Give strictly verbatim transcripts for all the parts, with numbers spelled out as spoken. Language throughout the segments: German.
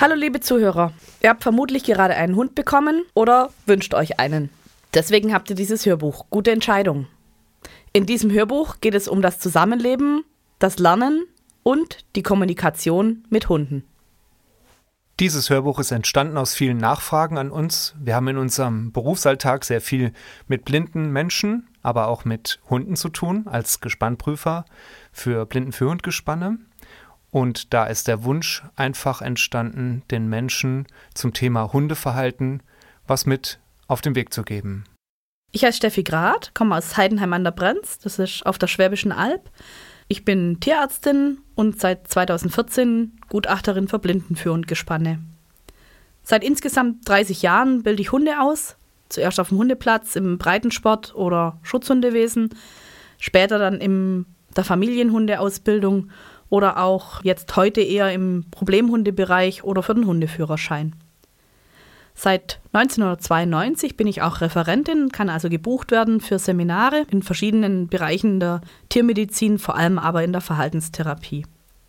Hallo liebe Zuhörer, ihr habt vermutlich gerade einen Hund bekommen oder wünscht euch einen. Deswegen habt ihr dieses Hörbuch Gute Entscheidung. In diesem Hörbuch geht es um das Zusammenleben, das Lernen und die Kommunikation mit Hunden. Dieses Hörbuch ist entstanden aus vielen Nachfragen an uns. Wir haben in unserem Berufsalltag sehr viel mit blinden Menschen, aber auch mit Hunden zu tun, als Gespannprüfer für Blindenführhundgespanne. Und da ist der Wunsch einfach entstanden, den Menschen zum Thema Hundeverhalten was mit auf den Weg zu geben. Ich heiße Steffi Grad, komme aus Heidenheim an der Brenz, das ist auf der Schwäbischen Alb. Ich bin Tierärztin und seit zweitausendvierzehn Gutachterin für Blindenführhundgespanne. Seit insgesamt dreißig Jahren bilde ich Hunde aus, zuerst auf dem Hundeplatz im Breitensport oder Schutzhundewesen, später dann in der Familienhundeausbildung oder auch jetzt heute eher im Problemhundebereich oder für den Hundeführerschein. Seit neunzehnhundertzweiundneunzig bin ich auch Referentin, kann also gebucht werden für Seminare in verschiedenen Bereichen der Tiermedizin, vor allem aber in der Verhaltenstherapie.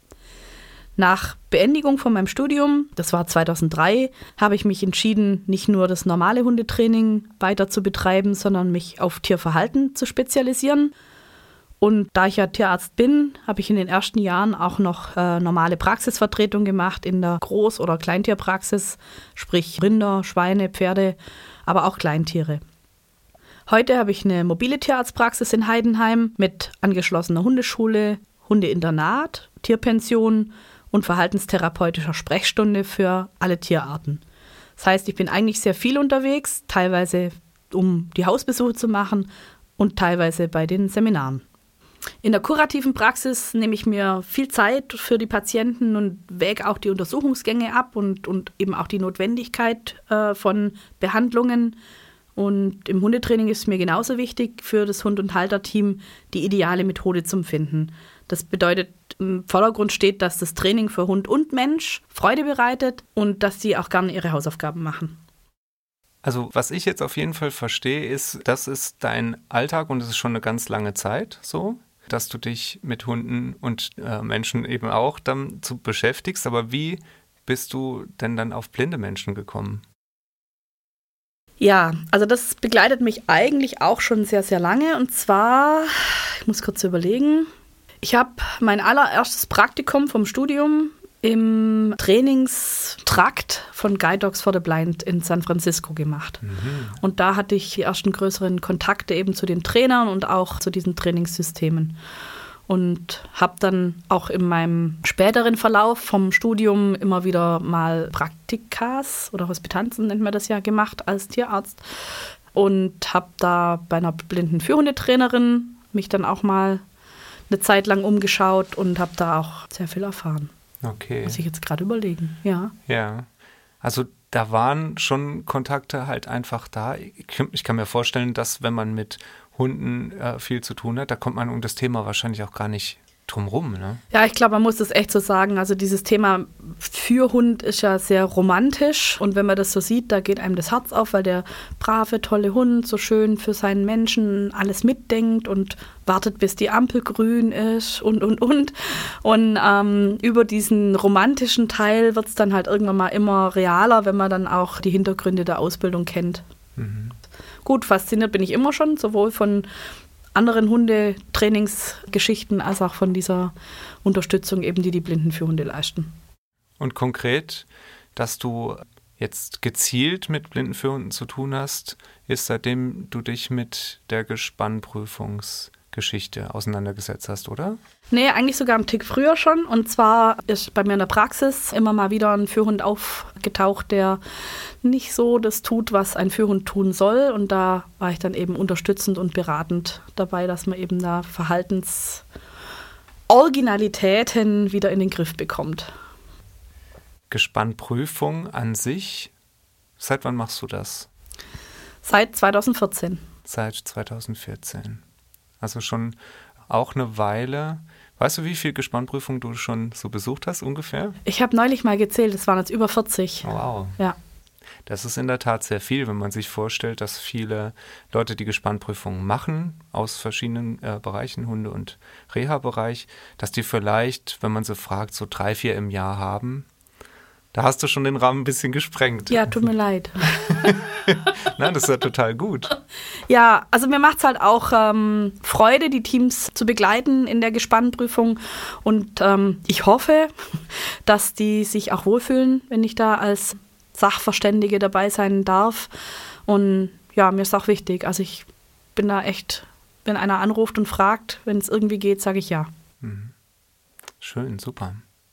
Nach Beendigung von meinem Studium, das war zweitausenddrei, habe ich mich entschieden, nicht nur das normale Hundetraining weiter zu betreiben, sondern mich auf Tierverhalten zu spezialisieren. Und da ich ja Tierarzt bin, habe ich in den ersten Jahren auch noch äh, normale Praxisvertretung gemacht in der Groß- oder Kleintierpraxis, sprich Rinder, Schweine, Pferde, aber auch Kleintiere. Heute habe ich eine mobile Tierarztpraxis in Heidenheim mit angeschlossener Hundeschule, Hundeinternat, Tierpension und verhaltenstherapeutischer Sprechstunde für alle Tierarten. Das heißt, ich bin eigentlich sehr viel unterwegs, teilweise um die Hausbesuche zu machen und teilweise bei den Seminaren. In der kurativen Praxis nehme ich mir viel Zeit für die Patienten und wäge auch die Untersuchungsgänge ab und, und eben auch die Notwendigkeit äh, von Behandlungen. Und im Hundetraining ist mir genauso wichtig, für das Hund- und Halterteam die ideale Methode zum Finden. Das bedeutet, im Vordergrund steht, dass das Training für Hund und Mensch Freude bereitet und dass sie auch gerne ihre Hausaufgaben machen. Also was ich jetzt auf jeden Fall verstehe, ist, das ist dein Alltag und es ist schon eine ganz lange Zeit so, dass du dich mit Hunden und äh, Menschen eben auch dazu beschäftigst. Aber wie bist du denn dann auf blinde Menschen gekommen? Ja, also das begleitet mich eigentlich auch schon sehr, sehr lange. Und zwar, ich muss kurz überlegen, ich habe mein allererstes Praktikum vom Studium im Trainingstrakt von Guide Dogs for the Blind in San Francisco gemacht. Mhm. Und da hatte ich die ersten größeren Kontakte eben zu den Trainern und auch zu diesen Trainingssystemen. Und habe dann auch in meinem späteren Verlauf vom Studium immer wieder mal Praktikas oder Hospitanzen, nennt man das ja, gemacht als Tierarzt. Und habe da bei einer blinden Führhundetrainerin mich dann auch mal eine Zeit lang umgeschaut und habe da auch sehr viel erfahren. Okay. Muss ich jetzt gerade überlegen, ja. Ja, also da waren schon Kontakte halt einfach da. Ich, ich kann mir vorstellen, dass wenn man mit Hunden äh, viel zu tun hat, da kommt man um das Thema wahrscheinlich auch gar nicht drum rum, ne? Ja, ich glaube, man muss das echt so sagen. Also dieses Thema für Hund ist ja sehr romantisch und wenn man das so sieht, da geht einem das Herz auf, weil der brave, tolle Hund so schön für seinen Menschen alles mitdenkt und wartet, bis die Ampel grün ist und, und, und. Und ähm, über diesen romantischen Teil wird es dann halt irgendwann mal immer realer, wenn man dann auch die Hintergründe der Ausbildung kennt. Mhm. Gut, fasziniert bin ich immer schon, sowohl von anderen Hundetrainingsgeschichten als auch von dieser Unterstützung eben, die die Blinden für Hunde leisten. Und konkret, dass du jetzt gezielt mit Blinden für Hunden zu tun hast, ist seitdem du dich mit der Gespannprüfungsgeschichte auseinandergesetzt hast, oder? Nee, eigentlich sogar einen Tick früher schon. Und zwar ist bei mir in der Praxis immer mal wieder ein Führhund aufgetaucht, der nicht so das tut, was ein Führhund tun soll. Und da war ich dann eben unterstützend und beratend dabei, dass man eben da Verhaltensoriginalitäten wieder in den Griff bekommt. Gespannprüfung an sich, seit wann machst du das? Seit zweitausendvierzehn. Seit zweitausendvierzehn. Also schon auch eine Weile. Weißt du, wie viele Gespannprüfungen du schon so besucht hast ungefähr? Ich habe neulich mal gezählt, es waren jetzt über vierzig. Wow. Ja. Das ist in der Tat sehr viel, wenn man sich vorstellt, dass viele Leute die Gespannprüfungen machen aus verschiedenen äh, Bereichen, Hunde- und Reha-Bereich, dass die vielleicht, wenn man sie fragt, so drei, vier im Jahr haben. Da hast du schon den Rahmen ein bisschen gesprengt. Ja, tut mir leid. Nein, das ist ja total gut. Ja, also mir macht es halt auch ähm, Freude, die Teams zu begleiten in der Gespannprüfung. Und ähm, ich hoffe, dass die sich auch wohlfühlen, wenn ich da als Sachverständige dabei sein darf. Und ja, mir ist auch wichtig. Also ich bin da echt, wenn einer anruft und fragt, wenn es irgendwie geht, sage ich ja. Schön, super.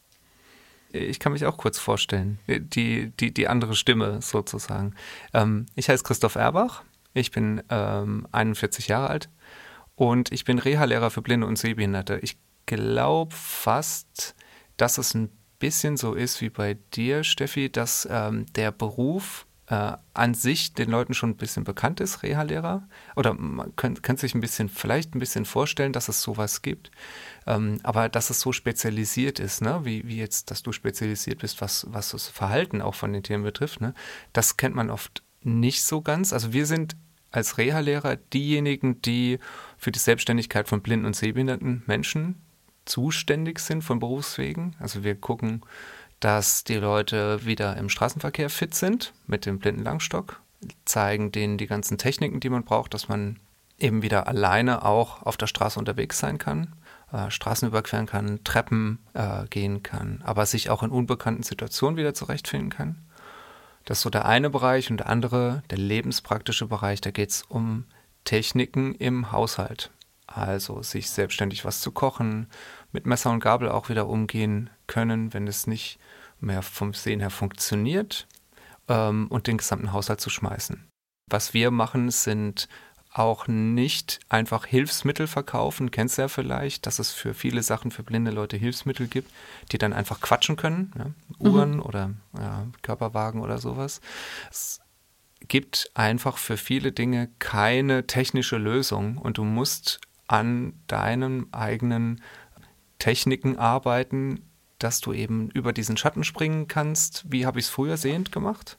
Ich kann mich auch kurz vorstellen, die, die, die andere Stimme sozusagen. Ähm, ich heiße Christoph Erbach, ich bin ähm, einundvierzig Jahre alt und ich bin Reha-Lehrer für Blinde und Sehbehinderte. Ich glaube fast, dass es ein bisschen so ist wie bei dir, Steffi, dass ähm, der Beruf äh, an sich den Leuten schon ein bisschen bekannt ist, Reha-Lehrer. Oder man könnte könnt sich ein bisschen, vielleicht ein bisschen vorstellen, dass es sowas gibt. Ähm, aber dass es so spezialisiert ist, ne? wie, wie jetzt, dass du spezialisiert bist, was, was das Verhalten auch von den Tieren betrifft, ne? Das kennt man oft nicht so ganz. Also wir sind als Reha-Lehrer diejenigen, die für die Selbstständigkeit von blinden und sehbehinderten Menschen zuständig sind von Berufswegen. Also wir gucken, dass die Leute wieder im Straßenverkehr fit sind mit dem Blindenlangstock, zeigen denen die ganzen Techniken, die man braucht, dass man eben wieder alleine auch auf der Straße unterwegs sein kann, äh, Straßen überqueren kann, Treppen äh, gehen kann, aber sich auch in unbekannten Situationen wieder zurechtfinden kann. Das ist so der eine Bereich und der andere, der lebenspraktische Bereich, da geht es um Techniken im Haushalt. Also sich selbstständig was zu kochen, mit Messer und Gabel auch wieder umgehen können, wenn es nicht mehr vom Sehen her funktioniert, ähm, und den gesamten Haushalt zu schmeißen. Was wir machen, sind auch nicht einfach Hilfsmittel verkaufen, kennst du ja vielleicht, dass es für viele Sachen für blinde Leute Hilfsmittel gibt, die dann einfach quatschen können, ja? Uhren mhm. oder ja, Körperwagen oder sowas. Es gibt einfach für viele Dinge keine technische Lösung und du musst an deinen eigenen Techniken arbeiten, dass du eben über diesen Schatten springen kannst. Wie habe ich es früher sehend gemacht?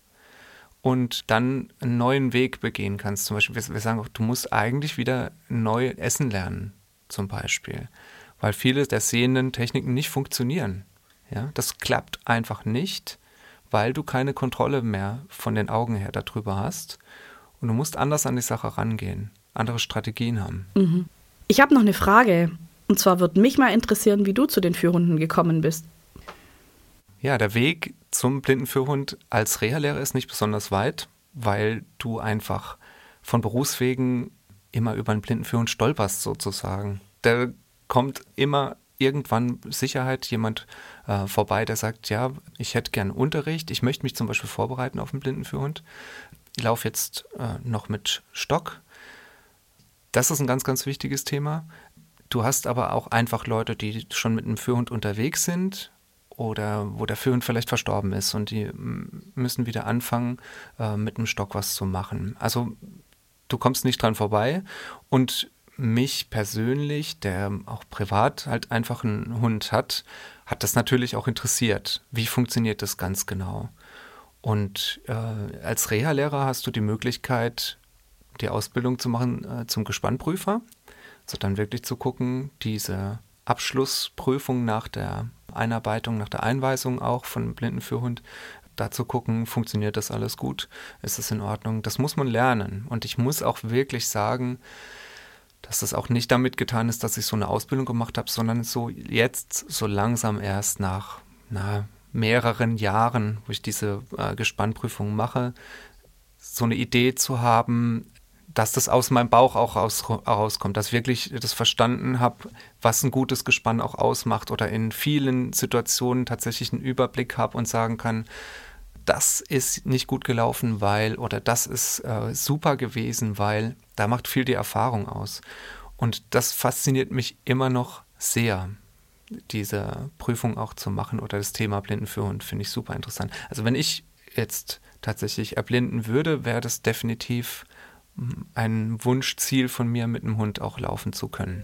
Und dann einen neuen Weg begehen kannst. Zum Beispiel, wir, wir sagen auch, du musst eigentlich wieder neu essen lernen, zum Beispiel. Weil viele der sehenden Techniken nicht funktionieren. Ja? Das klappt einfach nicht, weil du keine Kontrolle mehr von den Augen her darüber hast. Und du musst anders an die Sache rangehen, andere Strategien haben. Mhm. Ich habe noch eine Frage. Und zwar würde mich mal interessieren, wie du zu den Führhunden gekommen bist. Ja, der Weg zum Blindenführhund als Reha-Lehrer ist nicht besonders weit, weil du einfach von Berufswegen immer über einen Blindenführhund stolperst sozusagen. Da kommt immer irgendwann Sicherheit jemand äh, vorbei, der sagt, ja, ich hätte gern Unterricht, ich möchte mich zum Beispiel vorbereiten auf einen Blindenführhund. Ich laufe jetzt äh, noch mit Stock. Das ist ein ganz, ganz wichtiges Thema. Du hast aber auch einfach Leute, die schon mit einem Führhund unterwegs sind oder wo der Führhund vielleicht verstorben ist und die müssen wieder anfangen, äh, mit dem Stock was zu machen. Also du kommst nicht dran vorbei und mich persönlich, der auch privat halt einfach einen Hund hat, hat das natürlich auch interessiert. Wie funktioniert das ganz genau? Und äh, als Reha-Lehrer hast du die Möglichkeit, die Ausbildung zu machen äh, zum Gespannprüfer. Also dann wirklich zu gucken, diese Abschlussprüfung nach der Einarbeitung, nach der Einweisung auch von einem Blindenführhund, da zu gucken, funktioniert das alles gut, ist es in Ordnung. Das muss man lernen. Und ich muss auch wirklich sagen, dass das auch nicht damit getan ist, dass ich so eine Ausbildung gemacht habe, sondern so jetzt so langsam erst nach na, mehreren Jahren, wo ich diese äh, Gespannprüfung mache, so eine Idee zu haben, dass das aus meinem Bauch auch raus, rauskommt, dass ich wirklich das verstanden habe, was ein gutes Gespann auch ausmacht oder in vielen Situationen tatsächlich einen Überblick habe und sagen kann, das ist nicht gut gelaufen, weil, oder das ist äh, super gewesen, weil, da macht viel die Erfahrung aus. Und das fasziniert mich immer noch sehr, diese Prüfung auch zu machen oder das Thema Blindenführhund finde ich super interessant. Also wenn ich jetzt tatsächlich erblinden würde, wäre das definitiv ein Wunschziel von mir, mit einem Hund auch laufen zu können.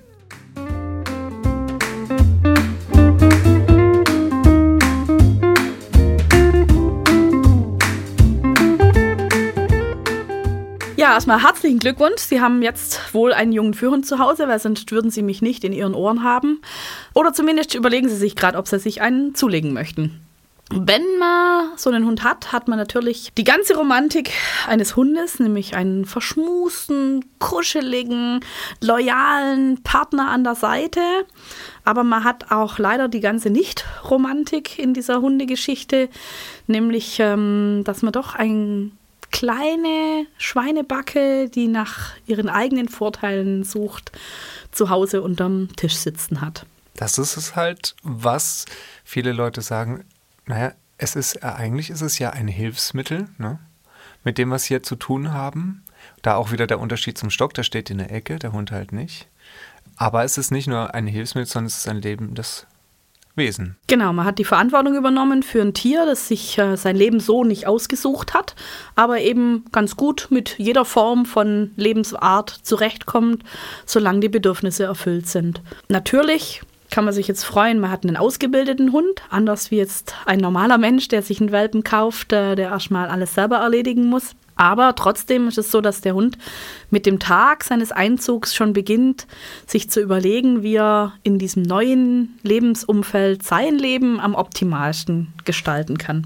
Ja, erstmal herzlichen Glückwunsch. Sie haben jetzt wohl einen jungen Führhund zu Hause, weil sonst würden Sie mich nicht in Ihren Ohren haben. Oder zumindest überlegen Sie sich gerade, ob Sie sich einen zulegen möchten. Wenn man so einen Hund hat, hat man natürlich die ganze Romantik eines Hundes, nämlich einen verschmusten, kuscheligen, loyalen Partner an der Seite. Aber man hat auch leider die ganze Nicht-Romantik in dieser Hundegeschichte, nämlich, ähm, dass man doch eine kleine Schweinebacke, die nach ihren eigenen Vorteilen sucht, zu Hause unterm Tisch sitzen hat. Das ist es halt, was viele Leute sagen. Naja, es ist, eigentlich ist es ja ein Hilfsmittel, ne, mit dem wir es hier zu tun haben. Da auch wieder der Unterschied zum Stock, der steht in der Ecke, der Hund halt nicht. Aber es ist nicht nur ein Hilfsmittel, sondern es ist ein lebendes Wesen. Genau, man hat die Verantwortung übernommen für ein Tier, das sich äh, sein Leben so nicht ausgesucht hat, aber eben ganz gut mit jeder Form von Lebensart zurechtkommt, solange die Bedürfnisse erfüllt sind. Natürlich kann man sich jetzt freuen, man hat einen ausgebildeten Hund, anders wie jetzt ein normaler Mensch, der sich einen Welpen kauft, der erstmal alles selber erledigen muss. Aber trotzdem ist es so, dass der Hund mit dem Tag seines Einzugs schon beginnt, sich zu überlegen, wie er in diesem neuen Lebensumfeld sein Leben am optimalsten gestalten kann.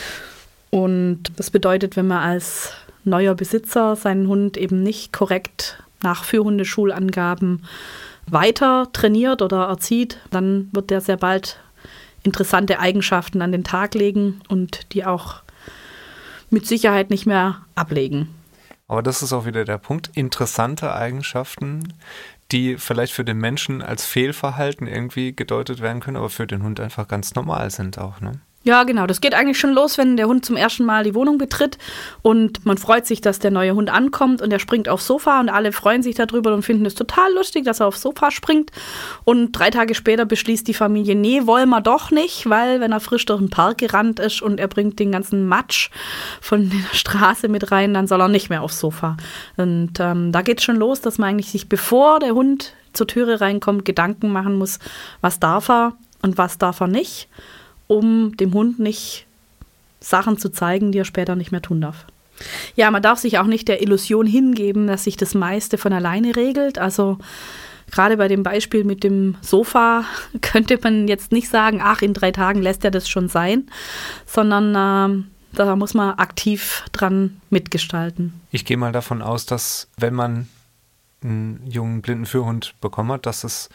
Und das bedeutet, wenn man als neuer Besitzer seinen Hund eben nicht korrekt nach Führhundeschulangaben weiter trainiert oder erzieht, dann wird der sehr bald interessante Eigenschaften an den Tag legen und die auch mit Sicherheit nicht mehr ablegen. Aber das ist auch wieder der Punkt. Interessante Eigenschaften, die vielleicht für den Menschen als Fehlverhalten irgendwie gedeutet werden können, aber für den Hund einfach ganz normal sind auch, ne? Ja, genau. Das geht eigentlich schon los, wenn der Hund zum ersten Mal die Wohnung betritt und man freut sich, dass der neue Hund ankommt und er springt aufs Sofa und alle freuen sich darüber und finden es total lustig, dass er aufs Sofa springt. Und drei Tage später beschließt die Familie, nee, wollen wir doch nicht, weil wenn er frisch durch den Park gerannt ist und er bringt den ganzen Matsch von der Straße mit rein, dann soll er nicht mehr aufs Sofa. Und ähm, da geht es schon los, dass man eigentlich sich, bevor der Hund zur Türe reinkommt, Gedanken machen muss, was darf er und was darf er nicht, um dem Hund nicht Sachen zu zeigen, die er später nicht mehr tun darf. Ja, man darf sich auch nicht der Illusion hingeben, dass sich das meiste von alleine regelt. Also gerade bei dem Beispiel mit dem Sofa könnte man jetzt nicht sagen, ach, in drei Tagen lässt er das schon sein, sondern äh, da muss man aktiv dran mitgestalten. Ich gehe mal davon aus, dass wenn man einen jungen blinden Führhund bekommen hat, dass es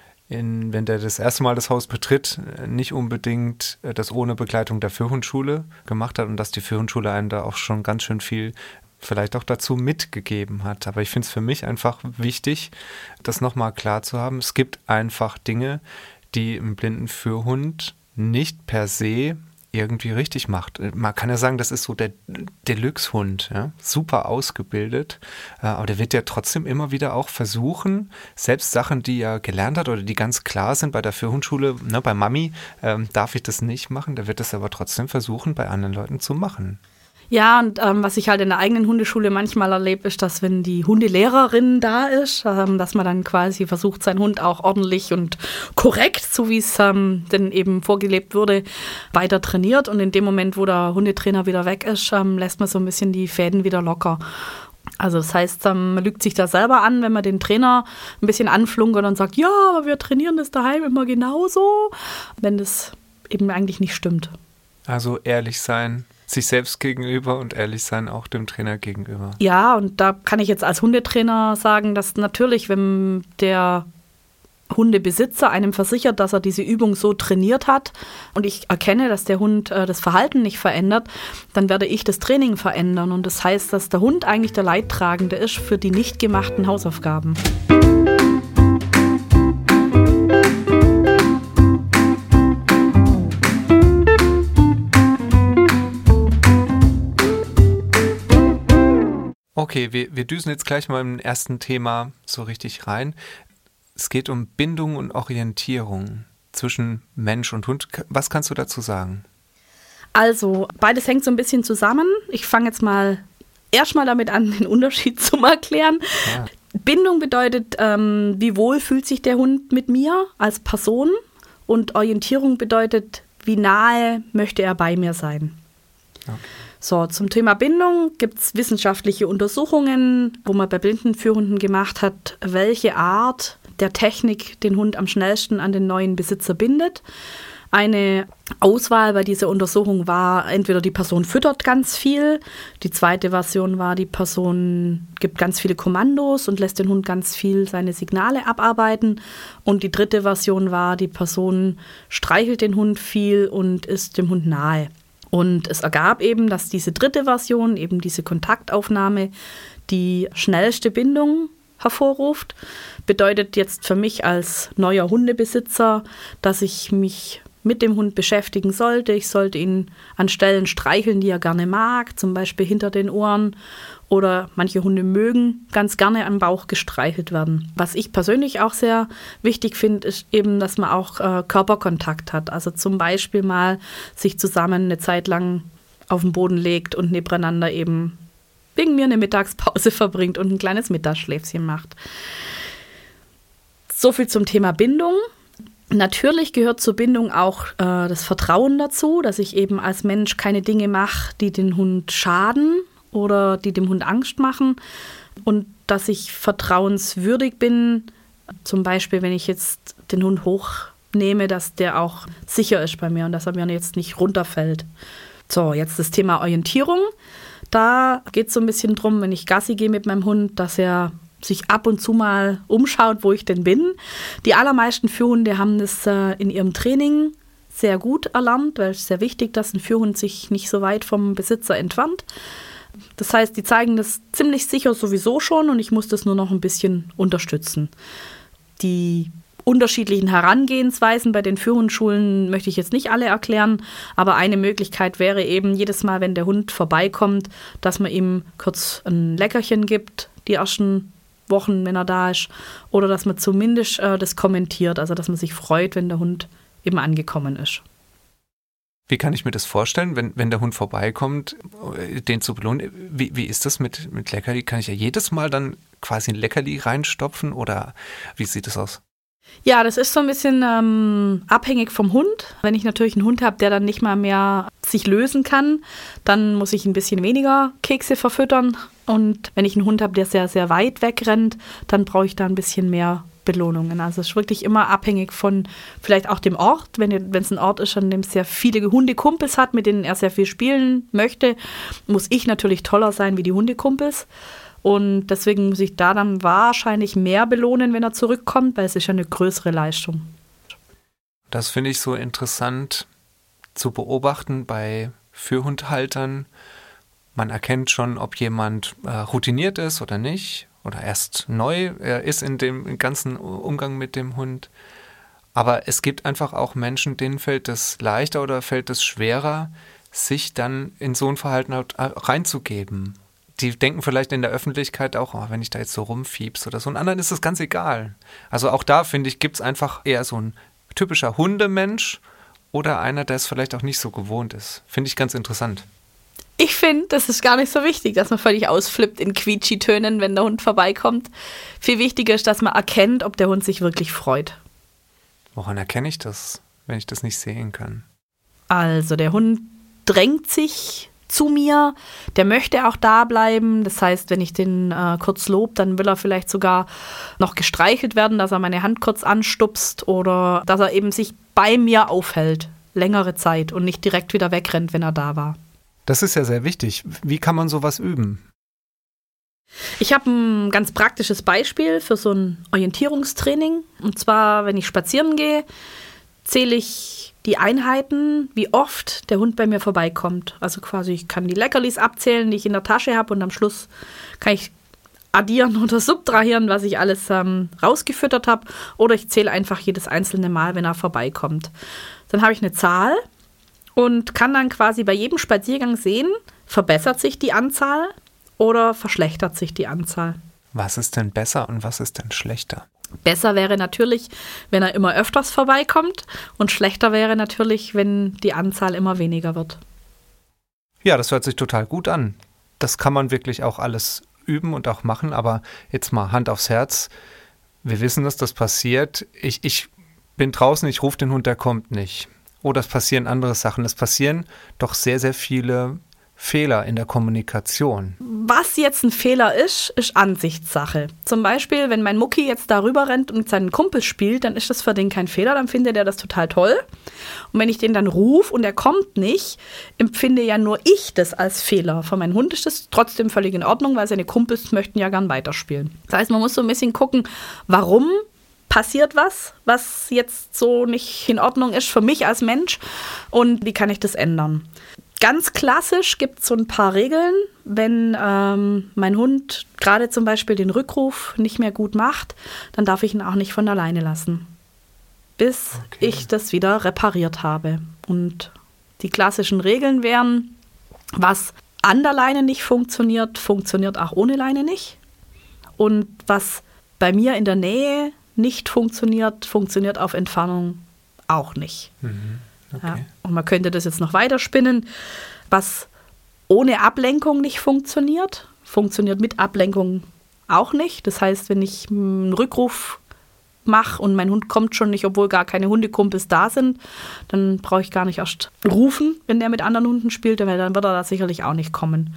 In, wenn der das erste Mal das Haus betritt, nicht unbedingt das ohne Begleitung der Führhundschule gemacht hat und dass die Führhundschule einem da auch schon ganz schön viel vielleicht auch dazu mitgegeben hat. Aber ich finde es für mich einfach wichtig, das nochmal klar zu haben. Es gibt einfach Dinge, die ein blinden Führhund nicht per se irgendwie richtig macht. Man kann ja sagen, das ist so der Deluxe-Hund, ja? Super ausgebildet, aber der wird ja trotzdem immer wieder auch versuchen, selbst Sachen, die er gelernt hat oder die ganz klar sind bei der Führhundschule, ne, bei Mami ähm, darf ich das nicht machen, der wird das aber trotzdem versuchen, bei anderen Leuten zu machen. Ja, und ähm, was ich halt in der eigenen Hundeschule manchmal erlebe, ist, dass wenn die Hundelehrerin da ist, ähm, dass man dann quasi versucht, seinen Hund auch ordentlich und korrekt, so wie es ähm, denn eben vorgelebt wurde, weiter trainiert. Und in dem Moment, wo der Hundetrainer wieder weg ist, ähm, lässt man so ein bisschen die Fäden wieder locker. Also das heißt, ähm, man lügt sich da selber an, wenn man den Trainer ein bisschen anflunkert und sagt, ja, aber wir trainieren das daheim immer genauso, wenn das eben eigentlich nicht stimmt. Also ehrlich sein. Sich selbst gegenüber und ehrlich sein auch dem Trainer gegenüber. Ja, und da kann ich jetzt als Hundetrainer sagen, dass natürlich, wenn der Hundebesitzer einem versichert, dass er diese Übung so trainiert hat und ich erkenne, dass der Hund äh, das Verhalten nicht verändert, dann werde ich das Training verändern. Und das heißt, dass der Hund eigentlich der Leidtragende ist für die nicht gemachten Hausaufgaben. Okay, wir, wir düsen jetzt gleich mal im ersten Thema so richtig rein. Es geht um Bindung und Orientierung zwischen Mensch und Hund. Was kannst du dazu sagen? Also, beides hängt so ein bisschen zusammen. Ich fange jetzt mal erstmal damit an, den Unterschied zu erklären. Ja. Bindung bedeutet, ähm, wie wohl fühlt sich der Hund mit mir als Person, und Orientierung bedeutet, wie nahe möchte er bei mir sein. Okay. So, zum Thema Bindung gibt es wissenschaftliche Untersuchungen, wo man bei blinden Führhunden gemacht hat, welche Art der Technik den Hund am schnellsten an den neuen Besitzer bindet. Eine Auswahl bei dieser Untersuchung war, entweder die Person füttert ganz viel, die zweite Version war, die Person gibt ganz viele Kommandos und lässt den Hund ganz viel seine Signale abarbeiten, und die dritte Version war, die Person streichelt den Hund viel und ist dem Hund nahe. Und es ergab eben, dass diese dritte Version, eben diese Kontaktaufnahme, die schnellste Bindung hervorruft. Bedeutet jetzt für mich als neuer Hundebesitzer, dass ich mich mit dem Hund beschäftigen sollte. Ich sollte ihn an Stellen streicheln, die er gerne mag, zum Beispiel hinter den Ohren, oder manche Hunde mögen ganz gerne am Bauch gestreichelt werden. Was ich persönlich auch sehr wichtig finde, ist eben, dass man auch äh, Körperkontakt hat. Also zum Beispiel mal sich zusammen eine Zeit lang auf den Boden legt und nebeneinander eben wegen mir eine Mittagspause verbringt und ein kleines Mittagsschläfchen macht. So viel zum Thema Bindung. Natürlich gehört zur Bindung auch äh, das Vertrauen dazu, dass ich eben als Mensch keine Dinge mache, die den Hund schaden oder die dem Hund Angst machen, und dass ich vertrauenswürdig bin, zum Beispiel wenn ich jetzt den Hund hochnehme, dass der auch sicher ist bei mir und dass er mir jetzt nicht runterfällt. So, jetzt das Thema Orientierung. Da geht es so ein bisschen drum, wenn ich Gassi gehe mit meinem Hund, dass er sich ab und zu mal umschaut, wo ich denn bin. Die allermeisten Führhunde haben das äh, in ihrem Training sehr gut erlernt, weil es ist sehr wichtig, dass ein Führhund sich nicht so weit vom Besitzer entfernt. Das heißt, die zeigen das ziemlich sicher sowieso schon, und ich muss das nur noch ein bisschen unterstützen. Die unterschiedlichen Herangehensweisen bei den Führhundschulen möchte ich jetzt nicht alle erklären, aber eine Möglichkeit wäre eben jedes Mal, wenn der Hund vorbeikommt, dass man ihm kurz ein Leckerchen gibt, die ersten Wochen, wenn er da ist, oder dass man zumindest äh, das kommentiert, also dass man sich freut, wenn der Hund eben angekommen ist. Wie kann ich mir das vorstellen, wenn, wenn der Hund vorbeikommt, den zu belohnen? Wie, wie ist das mit, mit Leckerli? Kann ich ja jedes Mal dann quasi ein Leckerli reinstopfen, oder wie sieht das aus? Ja, das ist so ein bisschen ähm, abhängig vom Hund. Wenn ich natürlich einen Hund habe, der dann nicht mal mehr sich lösen kann, dann muss ich ein bisschen weniger Kekse verfüttern. Und wenn ich einen Hund habe, der sehr, sehr weit wegrennt, dann brauche ich da ein bisschen mehr Belohnungen. Also es ist wirklich immer abhängig von vielleicht auch dem Ort. Wenn es ein Ort ist, an dem es sehr viele Hundekumpels hat, mit denen er sehr viel spielen möchte, muss ich natürlich toller sein wie die Hundekumpels. Und deswegen muss ich da dann wahrscheinlich mehr belohnen, wenn er zurückkommt, weil es ist ja eine größere Leistung. Das finde ich so interessant zu beobachten bei Führhundhaltern. Man erkennt schon, ob jemand äh, routiniert ist oder nicht, oder erst neu er ist in dem ganzen Umgang mit dem Hund. Aber es gibt einfach auch Menschen, denen fällt es leichter oder fällt es schwerer, sich dann in so ein Verhalten reinzugeben. Die denken vielleicht in der Öffentlichkeit auch, oh, wenn ich da jetzt so rumfiebs oder so. Und anderen ist es ganz egal. Also auch da, finde ich, gibt es einfach eher so ein typischer Hundemensch oder einer, der es vielleicht auch nicht so gewohnt ist. Finde ich ganz interessant. Ich finde, das ist gar nicht so wichtig, dass man völlig ausflippt in Quietschi-Tönen, wenn der Hund vorbeikommt. Viel wichtiger ist, dass man erkennt, ob der Hund sich wirklich freut. Woran erkenne ich das, wenn ich das nicht sehen kann? Also der Hund drängt sich zu mir, der möchte auch da bleiben. Das heißt, wenn ich den äh, kurz lobe, dann will er vielleicht sogar noch gestreichelt werden, dass er meine Hand kurz anstupst oder dass er eben sich bei mir aufhält, längere Zeit, und nicht direkt wieder wegrennt, wenn er da war. Das ist ja sehr wichtig. Wie kann man sowas üben? Ich habe ein ganz praktisches Beispiel für so ein Orientierungstraining. Und zwar, wenn ich spazieren gehe, zähle ich die Einheiten, wie oft der Hund bei mir vorbeikommt. Also quasi, ich kann die Leckerlis abzählen, die ich in der Tasche habe, und am Schluss kann ich addieren oder subtrahieren, was ich alles ähm, rausgefüttert habe. Oder ich zähle einfach jedes einzelne Mal, wenn er vorbeikommt. Dann habe ich eine Zahl und kann dann quasi bei jedem Spaziergang sehen, verbessert sich die Anzahl oder verschlechtert sich die Anzahl. Was ist denn besser und was ist denn schlechter? Besser wäre natürlich, wenn er immer öfters vorbeikommt, und schlechter wäre natürlich, wenn die Anzahl immer weniger wird. Ja, das hört sich total gut an. Das kann man wirklich auch alles üben und auch machen, aber jetzt mal Hand aufs Herz. Wir wissen, dass das passiert. Ich, ich bin draußen, ich rufe den Hund, der kommt nicht. Oder es passieren andere Sachen. Es passieren doch sehr, sehr viele Fehler in der Kommunikation. Was jetzt ein Fehler ist, ist Ansichtssache. Zum Beispiel, wenn mein Mucki jetzt darüber rennt und mit seinen Kumpels spielt, dann ist das für den kein Fehler, dann findet er das total toll. Und wenn ich den dann rufe und er kommt nicht, empfinde ja nur ich das als Fehler. Für meinen Hund ist das trotzdem völlig in Ordnung, weil seine Kumpels möchten ja gern weiterspielen. Das heißt, man muss so ein bisschen gucken, warum passiert was, was jetzt so nicht in Ordnung ist für mich als Mensch und wie kann ich das ändern. Ganz klassisch gibt es so ein paar Regeln, wenn ähm, mein Hund gerade zum Beispiel den Rückruf nicht mehr gut macht, dann darf ich ihn auch nicht von alleine lassen, bis okay. ich das wieder repariert habe. Und die klassischen Regeln wären, was an der Leine nicht funktioniert, funktioniert auch ohne Leine nicht. Und was bei mir in der Nähe nicht funktioniert, funktioniert auf Entfernung auch nicht. Mhm. Okay. Ja, und man könnte das jetzt noch weiterspinnen. Was ohne Ablenkung nicht funktioniert, funktioniert mit Ablenkung auch nicht. Das heißt, wenn ich einen Rückruf mache und mein Hund kommt schon nicht, obwohl gar keine Hundekumpels da sind, dann brauche ich gar nicht erst rufen, wenn der mit anderen Hunden spielt, weil dann wird er da sicherlich auch nicht kommen.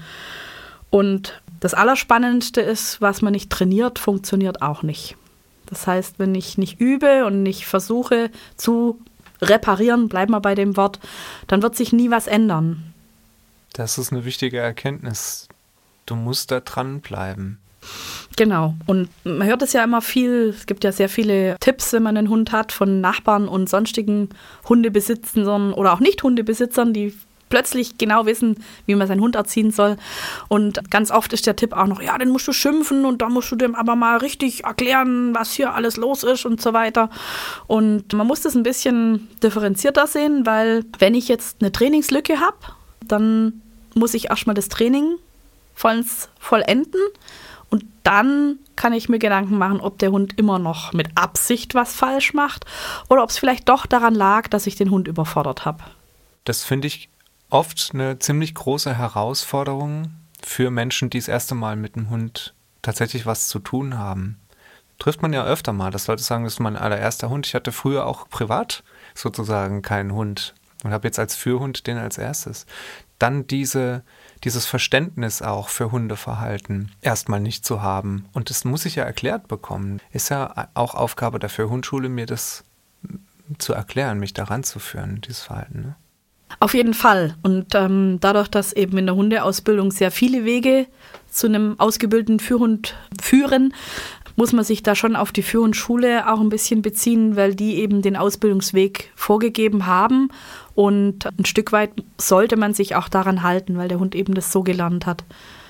Und das Allerspannendste ist, was man nicht trainiert, funktioniert auch nicht. Das heißt, wenn ich nicht übe und nicht versuche zu reparieren, bleiben wir bei dem Wort, dann wird sich nie was ändern. Das ist eine wichtige Erkenntnis. Du musst da dranbleiben. Genau. Und man hört es ja immer viel, es gibt ja sehr viele Tipps, wenn man einen Hund hat, von Nachbarn und sonstigen Hundebesitzern oder auch Nicht-Hundebesitzern, die plötzlich genau wissen, wie man seinen Hund erziehen soll. Und ganz oft ist der Tipp auch noch, ja, den musst du schimpfen und da musst du dem aber mal richtig erklären, was hier alles los ist und so weiter. Und man muss das ein bisschen differenzierter sehen, weil wenn ich jetzt eine Trainingslücke habe, dann muss ich erstmal das Training vollends vollenden und dann kann ich mir Gedanken machen, ob der Hund immer noch mit Absicht was falsch macht oder ob es vielleicht doch daran lag, dass ich den Hund überfordert habe. Das finde ich oft eine ziemlich große Herausforderung für Menschen, die das erste Mal mit dem Hund tatsächlich was zu tun haben. Trifft man ja öfter mal, dass Leute sagen, das ist mein allererster Hund. Ich hatte früher auch privat sozusagen keinen Hund und habe jetzt als Führhund den als erstes. Dann diese, dieses Verständnis auch für Hundeverhalten erstmal nicht zu haben. Und das muss ich ja erklärt bekommen. Ist ja auch Aufgabe der Hundschule, mir das zu erklären, mich daran zu führen, dieses Verhalten, ne? Auf jeden Fall. Und ähm, dadurch, dass eben in der Hundeausbildung sehr viele Wege zu einem ausgebildeten Führhund führen, muss man sich da schon auf die Führhundschule auch ein bisschen beziehen, weil die eben den Ausbildungsweg vorgegeben haben. Und ein Stück weit sollte man sich auch daran halten, weil der Hund eben das so gelernt hat.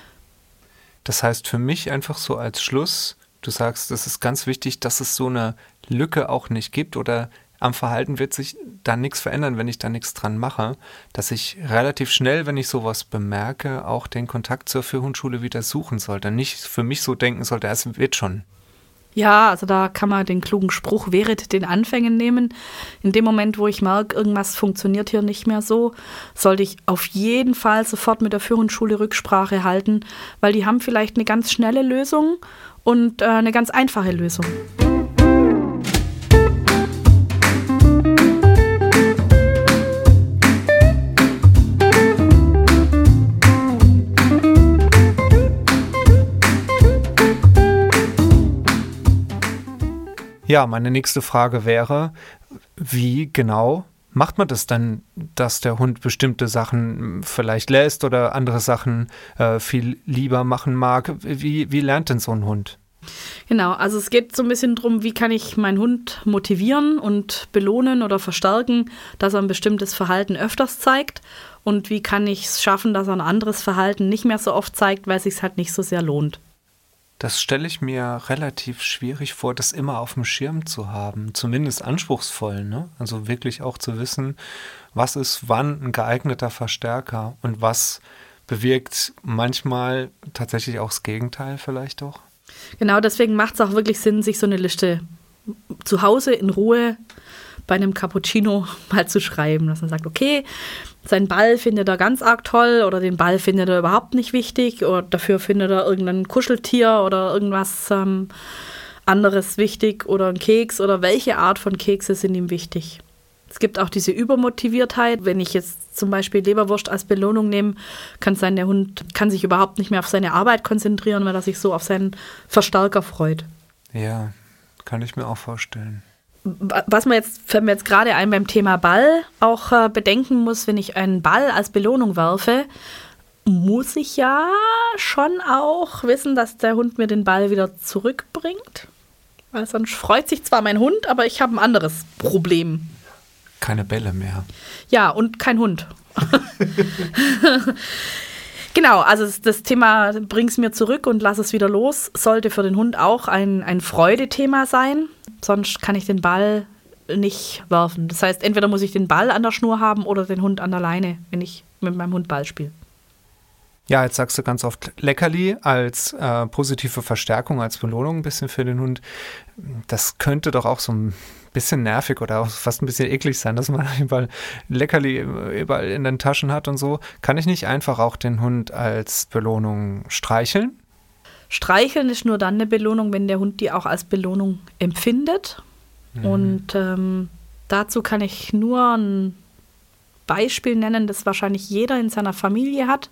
Das heißt für mich einfach so als Schluss, du sagst, das ist ganz wichtig, dass es so eine Lücke auch nicht gibt oder am Verhalten wird sich da nichts verändern, wenn ich da nichts dran mache, dass ich relativ schnell, wenn ich sowas bemerke, auch den Kontakt zur Führhundschule wieder suchen sollte. Nicht für mich so denken sollte, es wird schon. Ja, also da kann man den klugen Spruch wehret den Anfängen nehmen. In dem Moment, wo ich merke, irgendwas funktioniert hier nicht mehr so, sollte ich auf jeden Fall sofort mit der Führhundschule Rücksprache halten, weil die haben vielleicht eine ganz schnelle Lösung und äh, eine ganz einfache Lösung. Ja, meine nächste Frage wäre, wie genau macht man das dann, dass der Hund bestimmte Sachen vielleicht lässt oder andere Sachen äh, viel lieber machen mag? Wie, wie lernt denn so ein Hund? Genau, also es geht so ein bisschen darum, wie kann ich meinen Hund motivieren und belohnen oder verstärken, dass er ein bestimmtes Verhalten öfters zeigt und wie kann ich es schaffen, dass er ein anderes Verhalten nicht mehr so oft zeigt, weil es sich halt nicht so sehr lohnt. Das stelle ich mir relativ schwierig vor, das immer auf dem Schirm zu haben, zumindest anspruchsvoll, ne? Also wirklich auch zu wissen, was ist wann ein geeigneter Verstärker und was bewirkt manchmal tatsächlich auch das Gegenteil vielleicht auch. Genau, deswegen macht es auch wirklich Sinn, sich so eine Liste zu Hause in Ruhe bei einem Cappuccino mal zu schreiben, dass man sagt, okay, seinen Ball findet er ganz arg toll oder den Ball findet er überhaupt nicht wichtig oder dafür findet er irgendein Kuscheltier oder irgendwas ähm, anderes wichtig oder ein Keks oder welche Art von Kekse sind ihm wichtig. Es gibt auch diese Übermotiviertheit. Wenn ich jetzt zum Beispiel Leberwurst als Belohnung nehme, kann sein, der Hund kann sich überhaupt nicht mehr auf seine Arbeit konzentrieren, weil er sich so auf seinen Verstärker freut. Ja, kann ich mir auch vorstellen. Was man jetzt, fällt mir jetzt gerade ein beim Thema Ball, auch äh, bedenken muss, wenn ich einen Ball als Belohnung werfe, muss ich ja schon auch wissen, dass der Hund mir den Ball wieder zurückbringt. Weil sonst freut sich zwar mein Hund, aber ich habe ein anderes Problem. Keine Bälle mehr. Ja, und kein Hund. Genau, also das Thema bring's mir zurück und lass es wieder los, sollte für den Hund auch ein, ein Freudethema sein. Sonst kann ich den Ball nicht werfen. Das heißt, entweder muss ich den Ball an der Schnur haben oder den Hund an der Leine, wenn ich mit meinem Hund Ball spiele. Ja, jetzt sagst du ganz oft Leckerli als äh, positive Verstärkung, als Belohnung ein bisschen für den Hund. Das könnte doch auch so ein bisschen nervig oder auch fast ein bisschen eklig sein, dass man überall Leckerli überall in den Taschen hat und so. Kann ich nicht einfach auch den Hund als Belohnung streicheln? Streicheln ist nur dann eine Belohnung, wenn der Hund die auch als Belohnung empfindet. Mhm. Und ähm, dazu kann ich nur ein Beispiel nennen, das wahrscheinlich jeder in seiner Familie hat.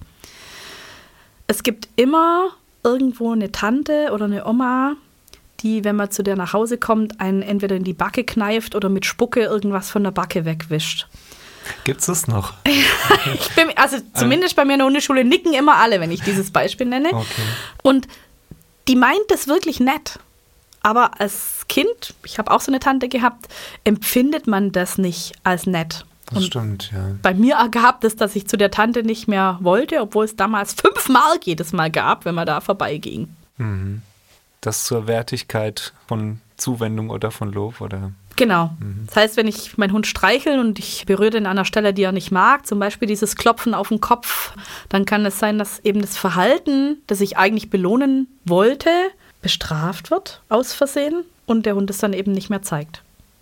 Es gibt immer irgendwo eine Tante oder eine Oma, die, wenn man zu der nach Hause kommt, einen entweder in die Backe kneift oder mit Spucke irgendwas von der Backe wegwischt. Gibt's das noch? ich bin, also zumindest bei mir in der Hundeschule nicken immer alle, wenn ich dieses Beispiel nenne. Okay. Und die meint das wirklich nett. Aber als Kind, ich habe auch so eine Tante gehabt, empfindet man das nicht als nett. Das und stimmt, ja. Bei mir ergab es, dass ich zu der Tante nicht mehr wollte, obwohl es damals fünf Mark jedes Mal gab, wenn man da vorbeiging. Mhm. Das zur Wertigkeit von Zuwendung oder von Lob, oder? Genau. Mhm. Das heißt, wenn ich meinen Hund streichel und ich berühre den an einer Stelle, die er nicht mag, zum Beispiel dieses Klopfen auf den Kopf, dann kann es sein, dass eben das Verhalten, das ich eigentlich belohnen wollte, bestraft wird, aus Versehen, und der Hund es dann eben nicht mehr zeigt.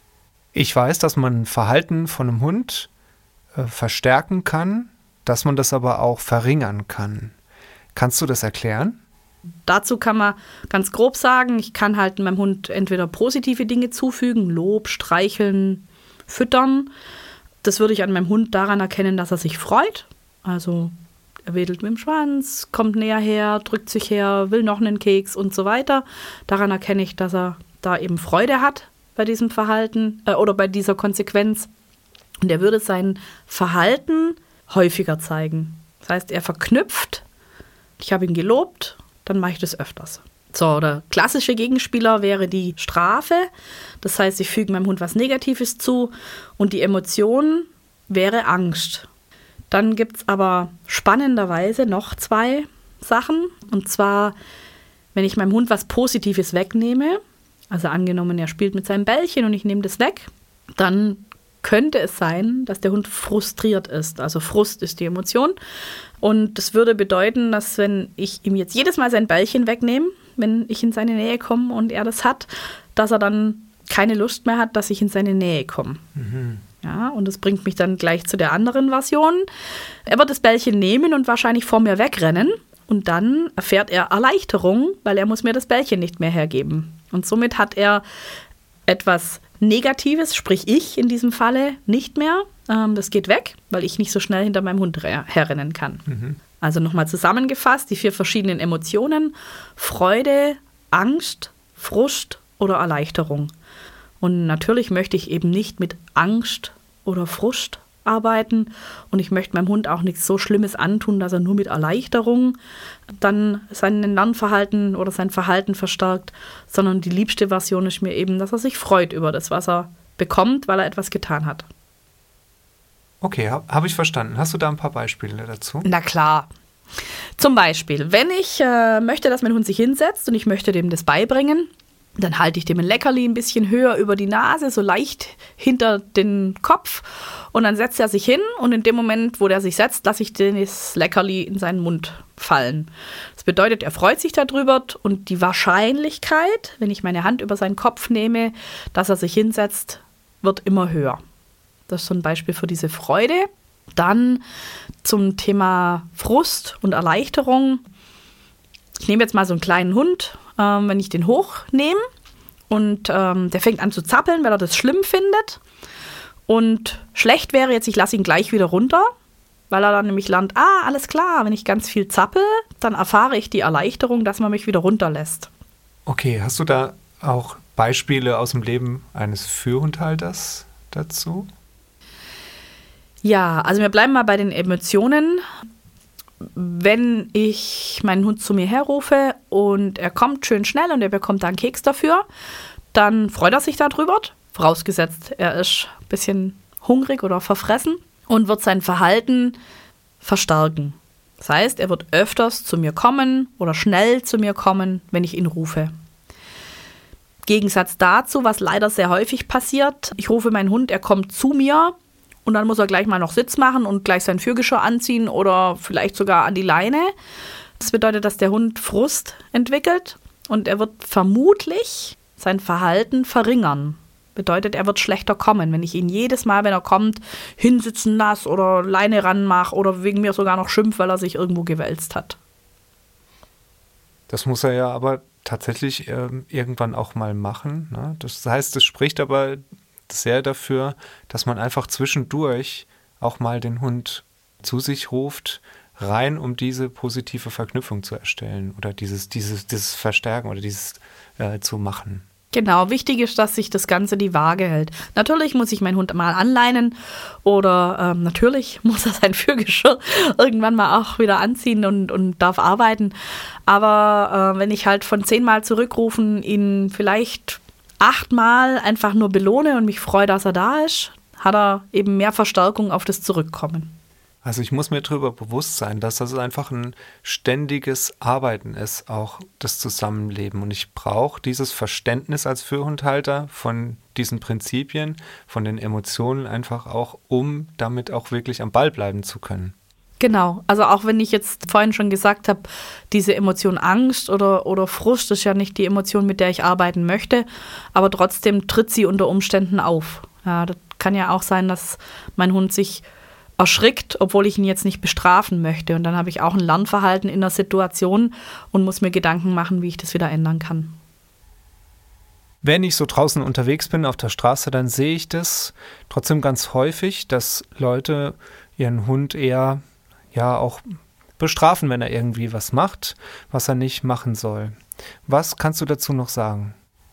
Ich weiß, dass man Verhalten von einem Hund äh, verstärken kann, dass man das aber auch verringern kann. Kannst du das erklären? Dazu kann man ganz grob sagen, ich kann halt meinem Hund entweder positive Dinge zufügen, Lob, streicheln, füttern. Das würde ich an meinem Hund daran erkennen, dass er sich freut. Also er wedelt mit dem Schwanz, kommt näher her, drückt sich her, will noch einen Keks und so weiter. Daran erkenne ich, dass er da eben Freude hat bei diesem Verhalten äh, oder bei dieser Konsequenz. Und er würde sein Verhalten häufiger zeigen. Das heißt, er verknüpft, ich habe ihn gelobt, dann mache ich das öfters. So, der klassische Gegenspieler wäre die Strafe. Das heißt, ich füge meinem Hund was Negatives zu und die Emotion wäre Angst. Dann gibt es aber spannenderweise noch zwei Sachen. Und zwar, wenn ich meinem Hund was Positives wegnehme, also angenommen, er spielt mit seinem Bällchen und ich nehme das weg, dann könnte es sein, dass der Hund frustriert ist. Also Frust ist die Emotion. Und das würde bedeuten, dass wenn ich ihm jetzt jedes Mal sein Bällchen wegnehme, wenn ich in seine Nähe komme und er das hat, dass er dann keine Lust mehr hat, dass ich in seine Nähe komme. Mhm. Ja, und das bringt mich dann gleich zu der anderen Version. Er wird das Bällchen nehmen und wahrscheinlich vor mir wegrennen. Und dann erfährt er Erleichterung, weil er muss mir das Bällchen nicht mehr hergeben. Und somit hat er etwas Negatives, sprich ich in diesem Falle, nicht mehr. Ähm, das geht weg, weil ich nicht so schnell hinter meinem Hund herrennen kann. Mhm. Also nochmal zusammengefasst, die vier verschiedenen Emotionen: Freude, Angst, Frust oder Erleichterung. Und natürlich möchte ich eben nicht mit Angst oder Frust arbeiten und ich möchte meinem Hund auch nichts so Schlimmes antun, dass er nur mit Erleichterung dann sein Lernverhalten oder sein Verhalten verstärkt, sondern die liebste Version ist mir eben, dass er sich freut über das, was er bekommt, weil er etwas getan hat. Okay, habe hab ich verstanden. Hast du da ein paar Beispiele dazu? Na klar. Zum Beispiel, wenn ich äh, möchte, dass mein Hund sich hinsetzt und ich möchte dem das beibringen, dann halte ich dem ein Leckerli ein bisschen höher über die Nase, so leicht hinter den Kopf. Und dann setzt er sich hin und in dem Moment, wo der sich setzt, lasse ich das Leckerli in seinen Mund fallen. Das bedeutet, er freut sich darüber und die Wahrscheinlichkeit, wenn ich meine Hand über seinen Kopf nehme, dass er sich hinsetzt, wird immer höher. Das ist so ein Beispiel für diese Freude. Dann zum Thema Frust und Erleichterung. Ich nehme jetzt mal so einen kleinen Hund, ähm, wenn ich den hochnehme und ähm, der fängt an zu zappeln, weil er das schlimm findet. Und schlecht wäre jetzt, ich lasse ihn gleich wieder runter, weil er dann nämlich lernt, ah, alles klar, wenn ich ganz viel zappel, dann erfahre ich die Erleichterung, dass man mich wieder runterlässt. Okay, hast du da auch Beispiele aus dem Leben eines Führhundhalters dazu? Ja, also wir bleiben mal bei den Emotionen. Wenn ich meinen Hund zu mir herrufe und er kommt schön schnell und er bekommt da einen Keks dafür, dann freut er sich darüber, vorausgesetzt er ist ein bisschen hungrig oder verfressen und wird sein Verhalten verstärken. Das heißt, er wird öfters zu mir kommen oder schnell zu mir kommen, wenn ich ihn rufe. Gegensatz dazu, was leider sehr häufig passiert, ich rufe meinen Hund, er kommt zu mir und dann muss er gleich mal noch Sitz machen und gleich sein Führgeschirr anziehen oder vielleicht sogar an die Leine. Das bedeutet, dass der Hund Frust entwickelt und er wird vermutlich sein Verhalten verringern. Bedeutet, er wird schlechter kommen, wenn ich ihn jedes Mal, wenn er kommt, hinsitzen lasse oder Leine ranmache oder wegen mir sogar noch schimpft, weil er sich irgendwo gewälzt hat. Das muss er ja aber tatsächlich äh, irgendwann auch mal machen, ne? Das heißt, es spricht aber sehr dafür, dass man einfach zwischendurch auch mal den Hund zu sich ruft, rein um diese positive Verknüpfung zu erstellen oder dieses, dieses, dieses Verstärken oder dieses äh, zu machen. Genau, wichtig ist, dass sich das Ganze die Waage hält. Natürlich muss ich meinen Hund mal anleinen oder ähm, natürlich muss er sein Führgeschirr irgendwann mal auch wieder anziehen und, und darf arbeiten. Aber äh, wenn ich halt von zehnmal zurückrufen ihn vielleicht achtmal einfach nur belohne und mich freue, dass er da ist, hat er eben mehr Verstärkung auf das Zurückkommen. Also ich muss mir darüber bewusst sein, dass das einfach ein ständiges Arbeiten ist, auch das Zusammenleben. Und ich brauche dieses Verständnis als Führhundhalter von diesen Prinzipien, von den Emotionen einfach auch, um damit auch wirklich am Ball bleiben zu können. Genau, also auch wenn ich jetzt vorhin schon gesagt habe, diese Emotion Angst oder, oder Frust ist ja nicht die Emotion, mit der ich arbeiten möchte, aber trotzdem tritt sie unter Umständen auf. Ja, das kann ja auch sein, dass mein Hund sich erschrickt, obwohl ich ihn jetzt nicht bestrafen möchte. Und dann habe ich auch ein Lernverhalten in der Situation und muss mir Gedanken machen, wie ich das wieder ändern kann. Wenn ich so draußen unterwegs bin auf der Straße, dann sehe ich das trotzdem ganz häufig, dass Leute ihren Hund eher ja auch bestrafen, wenn er irgendwie was macht, was er nicht machen soll. Was kannst du dazu noch sagen?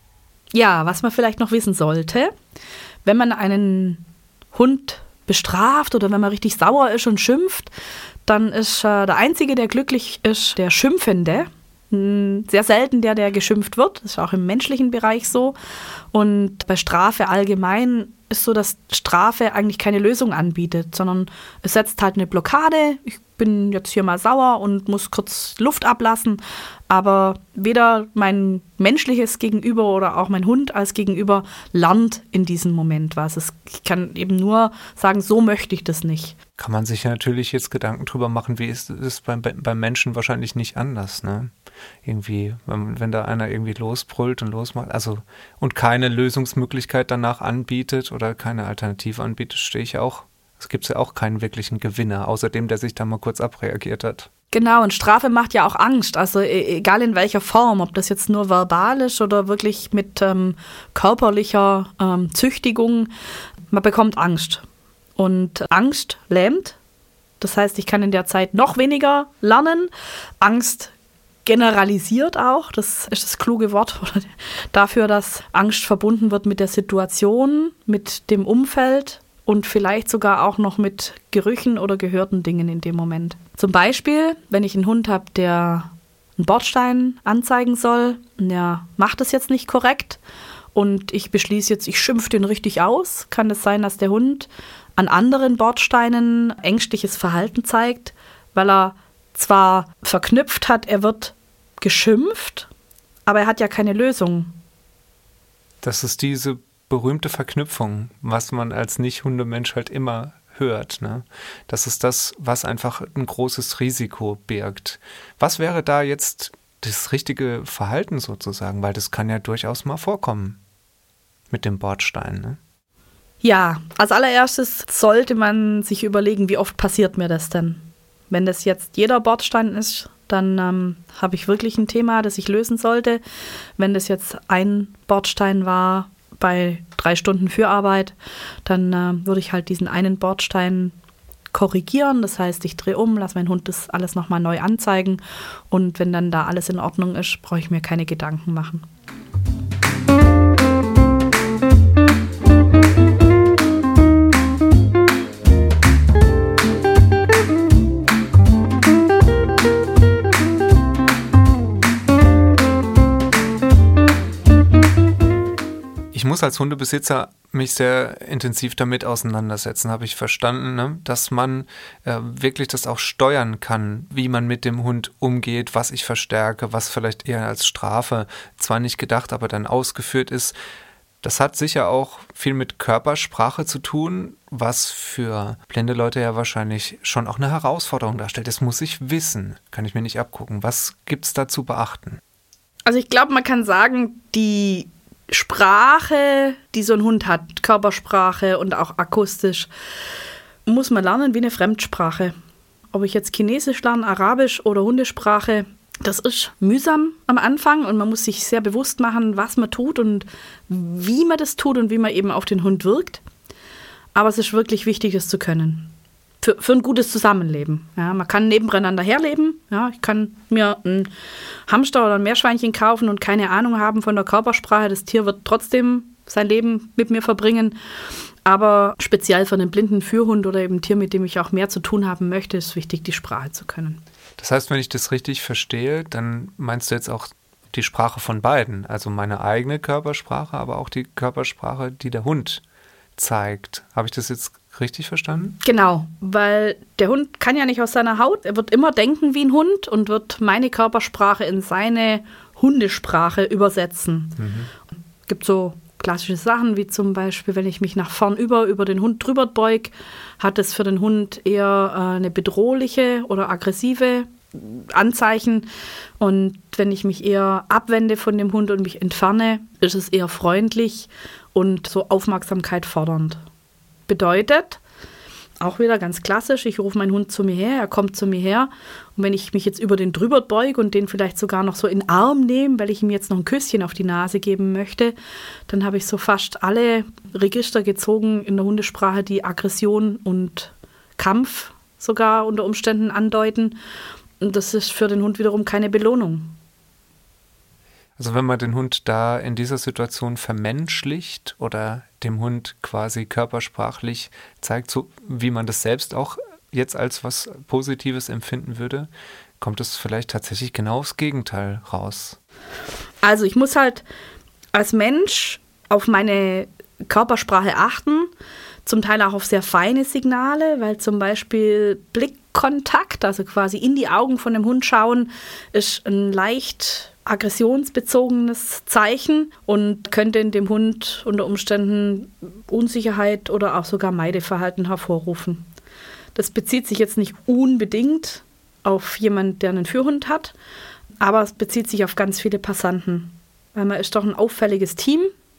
Ja, was man vielleicht noch wissen sollte, wenn man einen Hund bestraft oder wenn man richtig sauer ist und schimpft, dann ist äh, der Einzige, der glücklich ist, der Schimpfende. Sehr selten der, der geschimpft wird. Das ist auch im menschlichen Bereich so. Und bei Strafe allgemein ist so, dass Strafe eigentlich keine Lösung anbietet, sondern es setzt halt eine Blockade. Ich bin jetzt hier mal sauer und muss kurz Luft ablassen. Aber weder mein menschliches Gegenüber oder auch mein Hund als Gegenüber lernt in diesem Moment was. Es, ich kann eben nur sagen, so möchte ich das nicht. Kann man sich ja natürlich jetzt Gedanken drüber machen, wie ist es beim, beim Menschen wahrscheinlich nicht anders, ne? Irgendwie, wenn, wenn da einer irgendwie losbrüllt und losmacht, also und keine Lösungsmöglichkeit danach anbietet oder keine Alternative anbietet, stehe ich auch. Es gibt ja auch keinen wirklichen Gewinner, außer dem, der sich da mal kurz abreagiert hat. Genau, und Strafe macht ja auch Angst, also egal in welcher Form, ob das jetzt nur verbal ist oder wirklich mit ähm, körperlicher ähm, Züchtigung, man bekommt Angst. Und Angst lähmt, das heißt, ich kann in der Zeit noch weniger lernen. Angst generalisiert auch, das ist das kluge Wort dafür, dass Angst verbunden wird mit der Situation, mit dem Umfeld und vielleicht sogar auch noch mit Gerüchen oder gehörten Dingen in dem Moment. Zum Beispiel, wenn ich einen Hund habe, der einen Bordstein anzeigen soll und der macht es jetzt nicht korrekt und ich beschließe jetzt, ich schimpfe den richtig aus, kann es sein, dass der Hund an anderen Bordsteinen ängstliches Verhalten zeigt, weil er zwar verknüpft hat, er wird geschimpft, aber er hat ja keine Lösung. Das ist diese berühmte Verknüpfung, was man als Nicht-Hundemensch halt immer hört, ne? Das ist das, was einfach ein großes Risiko birgt. Was wäre da jetzt das richtige Verhalten sozusagen? Weil das kann ja durchaus mal vorkommen mit dem Bordstein, ne? Ja, als allererstes sollte man sich überlegen, wie oft passiert mir das denn? Wenn das jetzt jeder Bordstein ist, dann ähm, habe ich wirklich ein Thema, das ich lösen sollte. Wenn das jetzt ein Bordstein war, bei drei Stunden Führarbeit, dann äh, würde ich halt diesen einen Bordstein korrigieren. Das heißt, ich drehe um, lasse meinen Hund das alles nochmal neu anzeigen und wenn dann da alles in Ordnung ist, brauche ich mir keine Gedanken machen. Ich muss als Hundebesitzer mich sehr intensiv damit auseinandersetzen, habe ich verstanden, ne? Dass man äh, wirklich das auch steuern kann, wie man mit dem Hund umgeht, was ich verstärke, was vielleicht eher als Strafe zwar nicht gedacht, aber dann ausgeführt ist. Das hat sicher auch viel mit Körpersprache zu tun, was für blinde Leute ja wahrscheinlich schon auch eine Herausforderung darstellt. Das muss ich wissen, kann ich mir nicht abgucken. Was gibt es da zu beachten? Also ich glaube, man kann sagen, die Sprache, die so ein Hund hat, Körpersprache und auch akustisch, muss man lernen wie eine Fremdsprache. Ob ich jetzt Chinesisch lerne, Arabisch oder Hundesprache, das ist mühsam am Anfang und man muss sich sehr bewusst machen, was man tut und wie man das tut und wie man eben auf den Hund wirkt. Aber es ist wirklich wichtig, es zu können. Für, für ein gutes Zusammenleben. Ja, man kann nebeneinander herleben. Ja, ich kann mir einen Hamster oder ein Meerschweinchen kaufen und keine Ahnung haben von der Körpersprache. Das Tier wird trotzdem sein Leben mit mir verbringen. Aber speziell für einen blinden Führhund oder eben ein Tier, mit dem ich auch mehr zu tun haben möchte, ist wichtig, die Sprache zu können. Das heißt, wenn ich das richtig verstehe, dann meinst du jetzt auch die Sprache von beiden. Also meine eigene Körpersprache, aber auch die Körpersprache, die der Hund zeigt. Habe ich das jetzt richtig verstanden? Genau, weil der Hund kann ja nicht aus seiner Haut. Er wird immer denken wie ein Hund und wird meine Körpersprache in seine Hundesprache übersetzen. Mhm. Es gibt so klassische Sachen, wie zum Beispiel, wenn ich mich nach vorn über, über den Hund drüber beug, hat es für den Hund eher äh, eine bedrohliche oder aggressive Anzeichen. Und wenn ich mich eher abwende von dem Hund und mich entferne, ist es eher freundlich und so Aufmerksamkeit fordernd. Bedeutet, auch wieder ganz klassisch, ich rufe meinen Hund zu mir her, er kommt zu mir her und wenn ich mich jetzt über den drüber beuge und den vielleicht sogar noch so in den Arm nehme, weil ich ihm jetzt noch ein Küsschen auf die Nase geben möchte, dann habe ich so fast alle Register gezogen in der Hundesprache, die Aggression und Kampf sogar unter Umständen andeuten und das ist für den Hund wiederum keine Belohnung. Also wenn man den Hund da in dieser Situation vermenschlicht oder dem Hund quasi körpersprachlich zeigt, so wie man das selbst auch jetzt als was Positives empfinden würde, kommt es vielleicht tatsächlich genau aufs Gegenteil raus. Also ich muss halt als Mensch auf meine Körpersprache achten, zum Teil auch auf sehr feine Signale, weil zum Beispiel Blickkontakt, also quasi in die Augen von dem Hund schauen, ist ein leicht aggressionsbezogenes Zeichen und könnte in dem Hund unter Umständen Unsicherheit oder auch sogar Meideverhalten hervorrufen. Das bezieht sich jetzt nicht unbedingt auf jemanden, der einen Führhund hat, aber es bezieht sich auf ganz viele Passanten, weil man ist doch ein auffälliges Team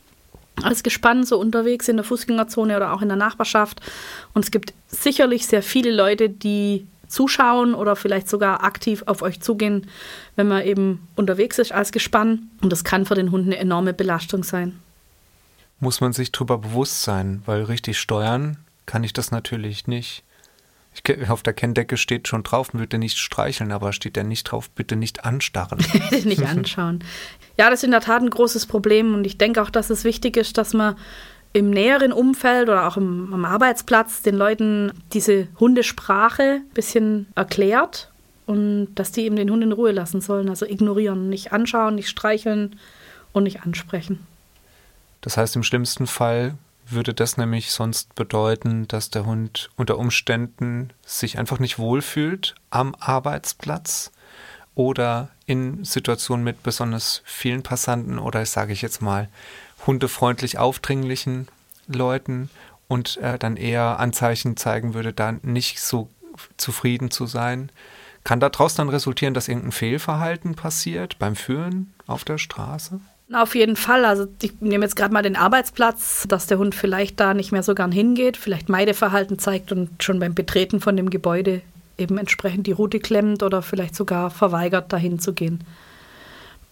als Gespann so unterwegs in der Fußgängerzone oder auch in der Nachbarschaft und es gibt sicherlich sehr viele Leute, die zuschauen oder vielleicht sogar aktiv auf euch zugehen, wenn man eben unterwegs ist als Gespann. Und das kann für den Hund eine enorme Belastung sein. Muss man sich darüber bewusst sein, weil richtig steuern kann ich das natürlich nicht. Ich, auf der Kenndecke steht schon drauf, bitte nicht streicheln, aber steht da nicht drauf, bitte nicht anstarren. Nicht anschauen. Ja, das ist in der Tat ein großes Problem und ich denke auch, dass es wichtig ist, dass man im näheren Umfeld oder auch im, am Arbeitsplatz den Leuten diese Hundesprache ein bisschen erklärt und dass die eben den Hund in Ruhe lassen sollen. Also ignorieren, nicht anschauen, nicht streicheln und nicht ansprechen. Das heißt, im schlimmsten Fall würde das nämlich sonst bedeuten, dass der Hund unter Umständen sich einfach nicht wohlfühlt am Arbeitsplatz oder in Situationen mit besonders vielen Passanten oder, sage ich jetzt mal, hundefreundlich aufdringlichen Leuten und äh, dann eher Anzeichen zeigen würde, da nicht so zufrieden zu sein. Kann daraus dann resultieren, dass irgendein Fehlverhalten passiert beim Führen auf der Straße? Auf jeden Fall. Also ich nehme jetzt gerade mal den Arbeitsplatz, dass der Hund vielleicht da nicht mehr so gern hingeht, vielleicht Meideverhalten zeigt und schon beim Betreten von dem Gebäude eben entsprechend die Rute klemmt oder vielleicht sogar verweigert, dahin zu gehen.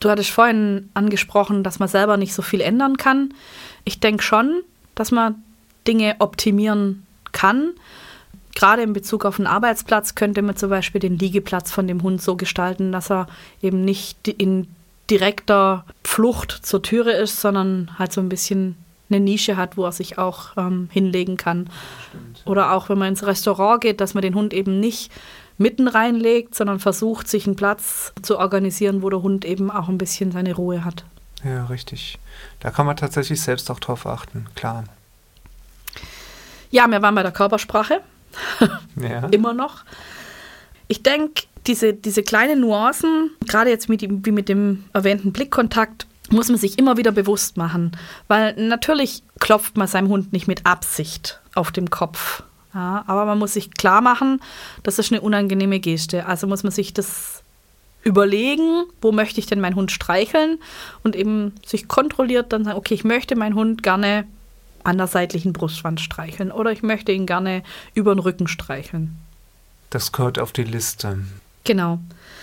Du hattest vorhin angesprochen, dass man selber nicht so viel ändern kann. Ich denke schon, dass man Dinge optimieren kann. Gerade in Bezug auf den Arbeitsplatz könnte man zum Beispiel den Liegeplatz von dem Hund so gestalten, dass er eben nicht in direkter Flucht zur Türe ist, sondern halt so ein bisschen eine Nische hat, wo er sich auch ähm, hinlegen kann. Stimmt. Oder auch, wenn man ins Restaurant geht, dass man den Hund eben nicht mitten reinlegt, sondern versucht, sich einen Platz zu organisieren, wo der Hund eben auch ein bisschen seine Ruhe hat. Ja, richtig. Da kann man tatsächlich selbst auch drauf achten, klar. Ja, wir waren bei der Körpersprache. Ja. Immer noch. Ich denke, diese, diese kleinen Nuancen, gerade jetzt mit, wie mit dem erwähnten Blickkontakt, muss man sich immer wieder bewusst machen. Weil natürlich klopft man seinem Hund nicht mit Absicht auf dem Kopf. Ja, aber man muss sich klar machen, das ist eine unangenehme Geste. Also muss man sich das überlegen, wo möchte ich denn meinen Hund streicheln und eben sich kontrolliert dann sagen, okay, ich möchte meinen Hund gerne an der seitlichen Brustwand streicheln oder ich möchte ihn gerne über den Rücken streicheln. Das gehört auf die Liste. Genau.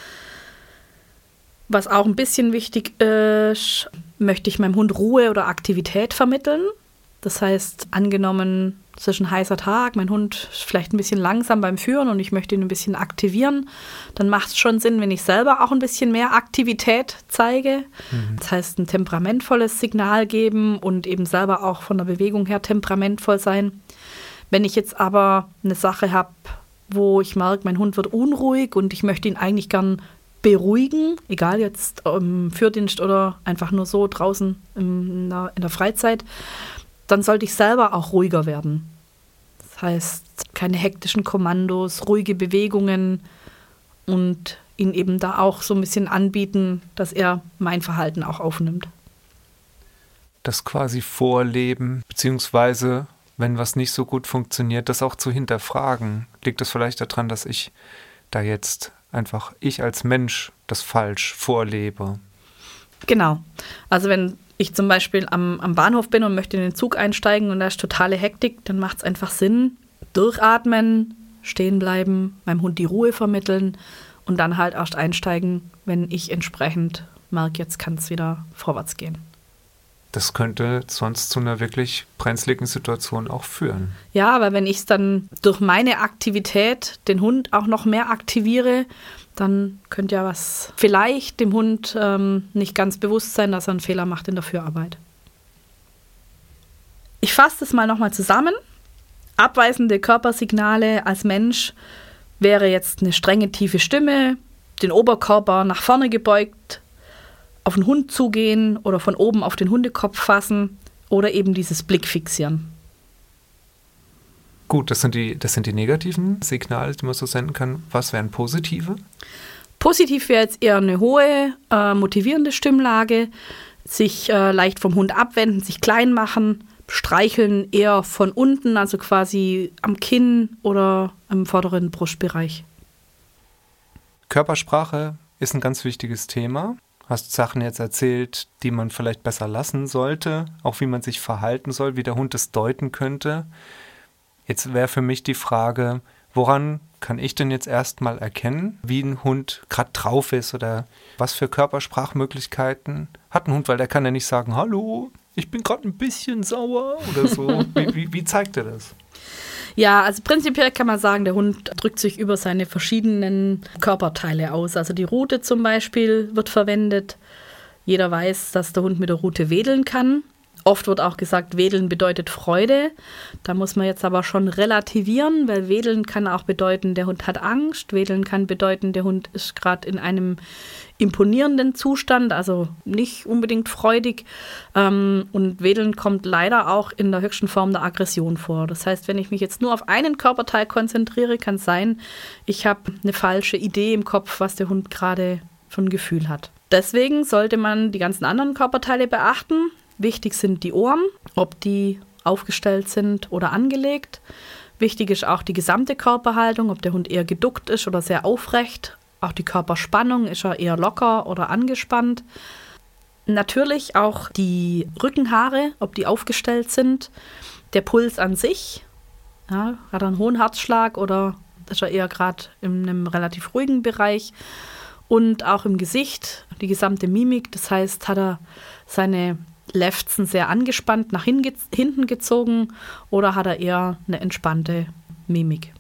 Was auch ein bisschen wichtig ist, möchte ich meinem Hund Ruhe oder Aktivität vermitteln. Das heißt, angenommen, es ist ein heißer Tag, mein Hund ist vielleicht ein bisschen langsam beim Führen und ich möchte ihn ein bisschen aktivieren, dann macht es schon Sinn, wenn ich selber auch ein bisschen mehr Aktivität zeige. Mhm. Das heißt, ein temperamentvolles Signal geben und eben selber auch von der Bewegung her temperamentvoll sein. Wenn ich jetzt aber eine Sache habe, wo ich merke, mein Hund wird unruhig und ich möchte ihn eigentlich gern beruhigen, egal jetzt im Führdienst oder einfach nur so draußen in der, in der Freizeit, dann sollte ich selber auch ruhiger werden. Das heißt, keine hektischen Kommandos, ruhige Bewegungen und ihn eben da auch so ein bisschen anbieten, dass er mein Verhalten auch aufnimmt. Das quasi vorleben, beziehungsweise, wenn was nicht so gut funktioniert, das auch zu hinterfragen. Liegt es vielleicht daran, dass ich da jetzt einfach, ich als Mensch, das falsch vorlebe? Genau. Also wenn ich zum Beispiel am, am Bahnhof bin und möchte in den Zug einsteigen und da ist totale Hektik, dann macht es einfach Sinn, durchatmen, stehen bleiben, meinem Hund die Ruhe vermitteln und dann halt erst einsteigen, wenn ich entsprechend merke, jetzt kann es wieder vorwärts gehen. Das könnte sonst zu einer wirklich brenzligen Situation auch führen. Ja, aber wenn ich es dann durch meine Aktivität den Hund auch noch mehr aktiviere, dann könnte ja was vielleicht dem Hund ähm, nicht ganz bewusst sein, dass er einen Fehler macht in der Führarbeit. Ich fasse das mal nochmal zusammen. Abweisende Körpersignale als Mensch wäre jetzt eine strenge, tiefe Stimme, den Oberkörper nach vorne gebeugt, auf den Hund zugehen oder von oben auf den Hundekopf fassen oder eben dieses Blickfixieren. Gut, das sind die, das sind die negativen Signale, die man so senden kann. Was wären positive? Positiv wäre jetzt eher eine hohe, äh, motivierende Stimmlage, sich äh, leicht vom Hund abwenden, sich klein machen, streicheln eher von unten, also quasi am Kinn oder im vorderen Brustbereich. Körpersprache ist ein ganz wichtiges Thema. Hast Sachen jetzt erzählt, die man vielleicht besser lassen sollte, auch wie man sich verhalten soll, wie der Hund es deuten könnte. Jetzt wäre für mich die Frage, woran kann ich denn jetzt erstmal erkennen, wie ein Hund gerade drauf ist oder was für Körpersprachmöglichkeiten hat ein Hund, weil der kann ja nicht sagen, hallo, ich bin gerade ein bisschen sauer oder so. wie, wie, wie zeigt er das? Ja, also prinzipiell kann man sagen, der Hund drückt sich über seine verschiedenen Körperteile aus. Also die Rute zum Beispiel wird verwendet. Jeder weiß, dass der Hund mit der Rute wedeln kann. Oft wird auch gesagt, Wedeln bedeutet Freude. Da muss man jetzt aber schon relativieren, weil Wedeln kann auch bedeuten, der Hund hat Angst. Wedeln kann bedeuten, der Hund ist gerade in einem imponierenden Zustand, also nicht unbedingt freudig. Und Wedeln kommt leider auch in der höchsten Form der Aggression vor. Das heißt, wenn ich mich jetzt nur auf einen Körperteil konzentriere, kann es sein, ich habe eine falsche Idee im Kopf, was der Hund gerade für ein Gefühl hat. Deswegen sollte man die ganzen anderen Körperteile beachten. Wichtig sind die Ohren, ob die aufgestellt sind oder angelegt. Wichtig ist auch die gesamte Körperhaltung, ob der Hund eher geduckt ist oder sehr aufrecht. Auch die Körperspannung, ist er eher locker oder angespannt. Natürlich auch die Rückenhaare, ob die aufgestellt sind. Der Puls an sich, ja, hat er einen hohen Herzschlag oder ist er eher gerade in einem relativ ruhigen Bereich. und auch im Gesicht, die gesamte Mimik. Das heißt, hat er seine Lefzen sehr angespannt nach hin, hinten gezogen oder hat er eher eine entspannte Mimik?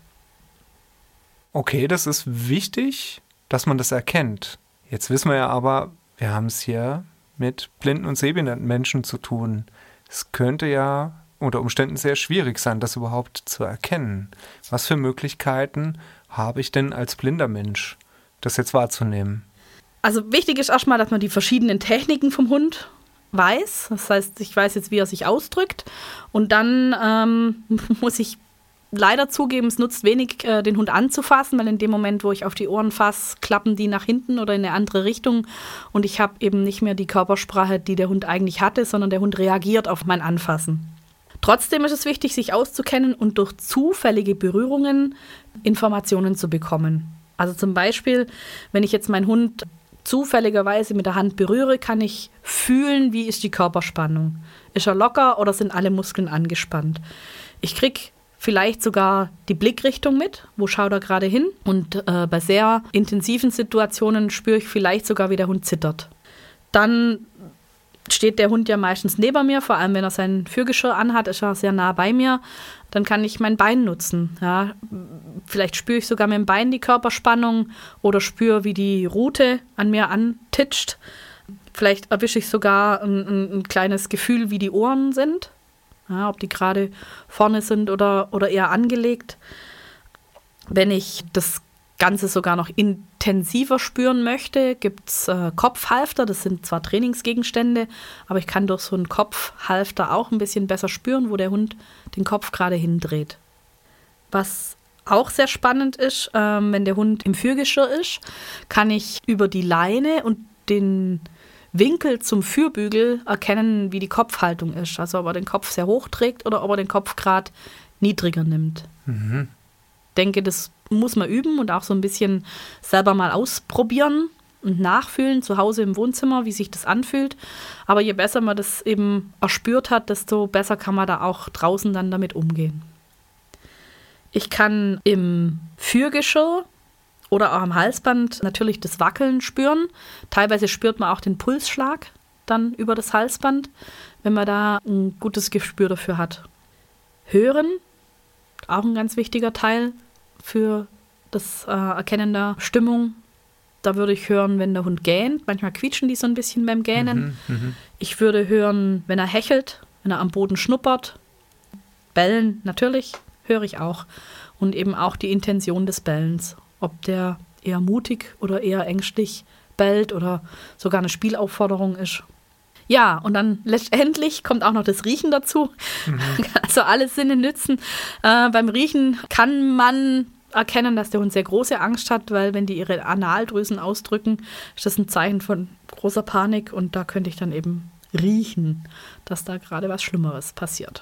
Okay, das ist wichtig, dass man das erkennt. Jetzt wissen wir ja aber, wir haben es hier mit blinden und sehbehinderten Menschen zu tun. Es könnte ja unter Umständen sehr schwierig sein, das überhaupt zu erkennen. Was für Möglichkeiten habe ich denn als blinder Mensch, das jetzt wahrzunehmen? Also wichtig ist erstmal, dass man die verschiedenen Techniken vom Hund weiß. Das heißt, ich weiß jetzt, wie er sich ausdrückt. Und dann ähm, muss ich leider zugeben, es nutzt wenig, äh, den Hund anzufassen, weil in dem Moment, wo ich auf die Ohren fasse, klappen die nach hinten oder in eine andere Richtung. Und ich habe eben nicht mehr die Körpersprache, die der Hund eigentlich hatte, sondern der Hund reagiert auf mein Anfassen. Trotzdem ist es wichtig, sich auszukennen und durch zufällige Berührungen Informationen zu bekommen. Also zum Beispiel, wenn ich jetzt meinen Hund zufälligerweise mit der Hand berühre, kann ich fühlen, wie ist die Körperspannung. Ist er locker oder sind alle Muskeln angespannt? Ich kriege vielleicht sogar die Blickrichtung mit, wo schaut er gerade hin. Und äh, bei sehr intensiven Situationen spüre ich vielleicht sogar, wie der Hund zittert. Dann steht der Hund ja meistens neben mir, vor allem wenn er sein Führgeschirr anhat, ist er sehr nah bei mir. Dann kann ich mein Bein nutzen. Ja. Vielleicht spüre ich sogar mit dem Bein die Körperspannung oder spüre, wie die Rute an mir antitscht. Vielleicht erwische ich sogar ein, ein, ein kleines Gefühl, wie die Ohren sind. Ja, ob die gerade vorne sind oder, oder eher angelegt. Wenn ich das Ganze sogar noch intensiver spüren möchte, gibt es äh, Kopfhalfter. Das sind zwar Trainingsgegenstände, aber ich kann durch so einen Kopfhalfter auch ein bisschen besser spüren, wo der Hund den Kopf gerade hindreht. Was auch sehr spannend ist, ähm, wenn der Hund im Führgeschirr ist, kann ich über die Leine und den Winkel zum Führbügel erkennen, wie die Kopfhaltung ist. Also ob er den Kopf sehr hoch trägt oder ob er den Kopf gerade niedriger nimmt. Mhm. Ich denke, das muss man üben und auch so ein bisschen selber mal ausprobieren und nachfühlen zu Hause im Wohnzimmer, wie sich das anfühlt. Aber je besser man das eben erspürt hat, desto besser kann man da auch draußen dann damit umgehen. Ich kann im Führgeschirr oder auch am Halsband natürlich das Wackeln spüren. Teilweise spürt man auch den Pulsschlag dann über das Halsband, wenn man da ein gutes Gespür dafür hat. Hören, auch ein ganz wichtiger Teil für das äh, Erkennen der Stimmung. Da würde ich hören, wenn der Hund gähnt. Manchmal quietschen die so ein bisschen beim Gähnen. Mhm, mh. Ich würde hören, wenn er hechelt, wenn er am Boden schnuppert. Bellen, natürlich, höre ich auch. Und eben auch die Intention des Bellens. Ob der eher mutig oder eher ängstlich bellt oder sogar eine Spielaufforderung ist. Ja, und dann letztendlich kommt auch noch das Riechen dazu. Mhm. Also alle Sinne nützen. Äh, beim Riechen kann man erkennen, dass der Hund sehr große Angst hat, weil wenn die ihre Analdrüsen ausdrücken, ist das ein Zeichen von großer Panik und da könnte ich dann eben riechen, dass da gerade was Schlimmeres passiert.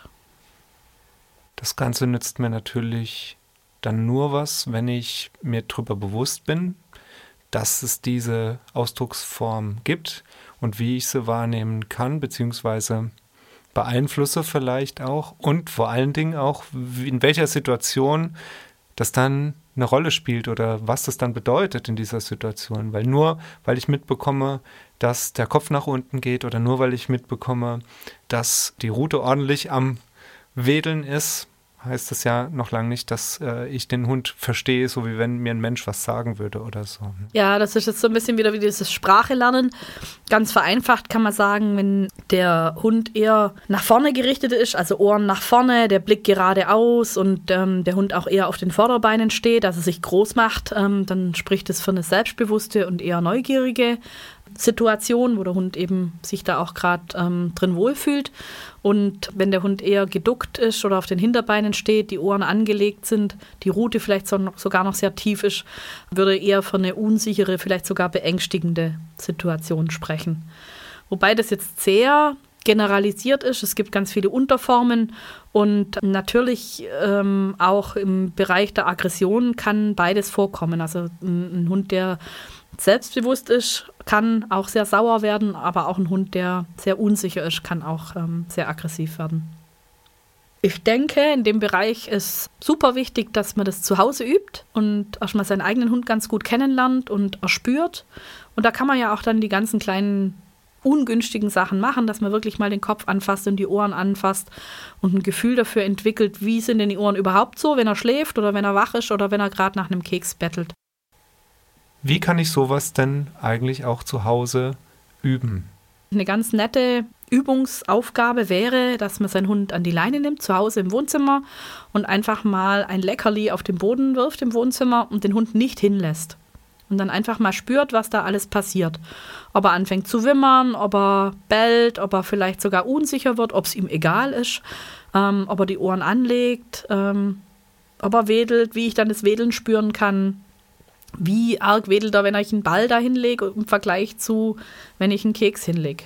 Das Ganze nützt mir natürlich dann nur was, wenn ich mir darüber bewusst bin, dass es diese Ausdrucksform gibt und wie ich sie wahrnehmen kann, beziehungsweise beeinflusse vielleicht auch und vor allen Dingen auch, in welcher Situation das dann eine Rolle spielt oder was das dann bedeutet in dieser Situation. Weil nur, weil ich mitbekomme, dass der Kopf nach unten geht oder nur, weil ich mitbekomme, dass die Rute ordentlich am Wedeln ist, heißt das ja noch lange nicht, dass äh, ich den Hund verstehe, so wie wenn mir ein Mensch was sagen würde oder so. Ja, das ist jetzt so ein bisschen wieder wie dieses Sprache lernen. Ganz vereinfacht kann man sagen, wenn der Hund eher nach vorne gerichtet ist, also Ohren nach vorne, der Blick geradeaus und ähm, der Hund auch eher auf den Vorderbeinen steht, also sich groß macht, ähm, dann spricht es für eine selbstbewusste und eher neugierige Situation, wo der Hund eben sich da auch gerade ähm, drin wohlfühlt. Und wenn der Hund eher geduckt ist oder auf den Hinterbeinen steht, die Ohren angelegt sind, die Rute vielleicht so noch, sogar noch sehr tief ist, würde eher für eine unsichere, vielleicht sogar beängstigende Situation sprechen. Wobei das jetzt sehr generalisiert ist. Es gibt ganz viele Unterformen und natürlich ähm, auch im Bereich der Aggression kann beides vorkommen. Also ein, ein Hund, der selbstbewusst ist, kann auch sehr sauer werden, aber auch ein Hund, der sehr unsicher ist, kann auch ähm, sehr aggressiv werden. Ich denke, in dem Bereich ist super wichtig, dass man das zu Hause übt und erstmal seinen eigenen Hund ganz gut kennenlernt und erspürt. Und da kann man ja auch dann die ganzen kleinen ungünstigen Sachen machen, dass man wirklich mal den Kopf anfasst und die Ohren anfasst und ein Gefühl dafür entwickelt, wie sind denn die Ohren überhaupt so, wenn er schläft oder wenn er wach ist oder wenn er gerade nach einem Keks bettelt. Wie kann ich sowas denn eigentlich auch zu Hause üben? Eine ganz nette Übungsaufgabe wäre, dass man seinen Hund an die Leine nimmt, zu Hause im Wohnzimmer und einfach mal ein Leckerli auf den Boden wirft im Wohnzimmer und den Hund nicht hinlässt. Und dann einfach mal spürt, was da alles passiert. Ob er anfängt zu wimmern, ob er bellt, ob er vielleicht sogar unsicher wird, ob es ihm egal ist, ähm, ob er die Ohren anlegt, ähm, ob er wedelt, wie ich dann das Wedeln spüren kann. Wie arg wedelt er, wenn ich einen Ball da hinlege im Vergleich zu, wenn ich einen Keks hinlege.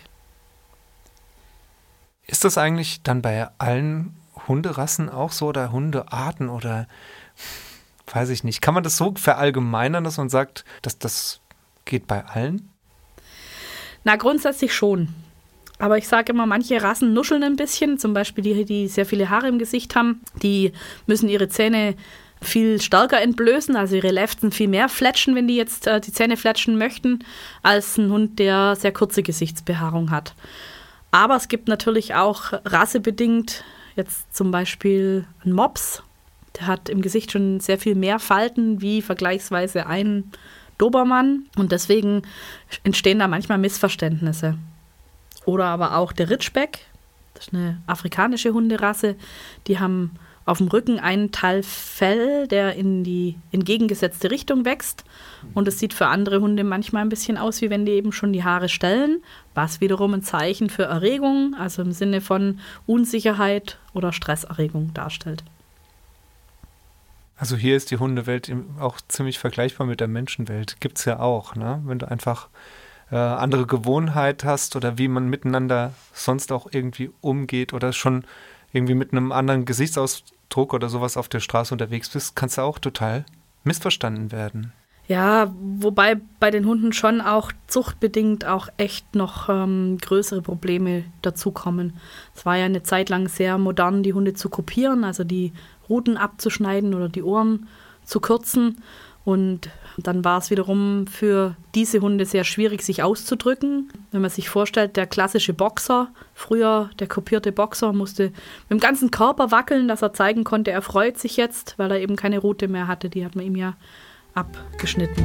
Ist das eigentlich dann bei allen Hunderassen auch so oder Hundearten oder weiß ich nicht. Kann man das so verallgemeinern, dass man sagt, dass das geht bei allen? Na, grundsätzlich schon. Aber ich sage immer, manche Rassen nuscheln ein bisschen. Zum Beispiel die, die sehr viele Haare im Gesicht haben. Die müssen ihre Zähne viel stärker entblößen, also ihre Lefzen viel mehr fletschen, wenn die jetzt äh, die Zähne fletschen möchten, als ein Hund, der sehr kurze Gesichtsbehaarung hat. Aber es gibt natürlich auch rassebedingt, jetzt zum Beispiel ein Mops, der hat im Gesicht schon sehr viel mehr Falten wie vergleichsweise ein Dobermann und deswegen entstehen da manchmal Missverständnisse. Oder aber auch der Ridgeback, das ist eine afrikanische Hunderasse, die haben auf dem Rücken einen Teil Fell, der in die entgegengesetzte Richtung wächst. Und es sieht für andere Hunde manchmal ein bisschen aus, wie wenn die eben schon die Haare stellen, was wiederum ein Zeichen für Erregung, also im Sinne von Unsicherheit oder Stresserregung darstellt. Also hier ist die Hundewelt auch ziemlich vergleichbar mit der Menschenwelt. Gibt es ja auch, ne? Wenn du einfach äh, andere Gewohnheit hast oder wie man miteinander sonst auch irgendwie umgeht oder schon irgendwie mit einem anderen Gesichtsausdruck oder sowas auf der Straße unterwegs bist, kannst du auch total missverstanden werden. Ja, wobei bei den Hunden schon auch zuchtbedingt auch echt noch ähm, größere Probleme dazukommen. Es war ja eine Zeit lang sehr modern, die Hunde zu kopieren, also die Ruten abzuschneiden oder die Ohren zu kürzen. Und dann war es wiederum für diese Hunde sehr schwierig, sich auszudrücken. Wenn man sich vorstellt, der klassische Boxer, früher der kopierte Boxer, musste mit dem ganzen Körper wackeln, dass er zeigen konnte, er freut sich jetzt, weil er eben keine Rute mehr hatte. Die hat man ihm ja abgeschnitten.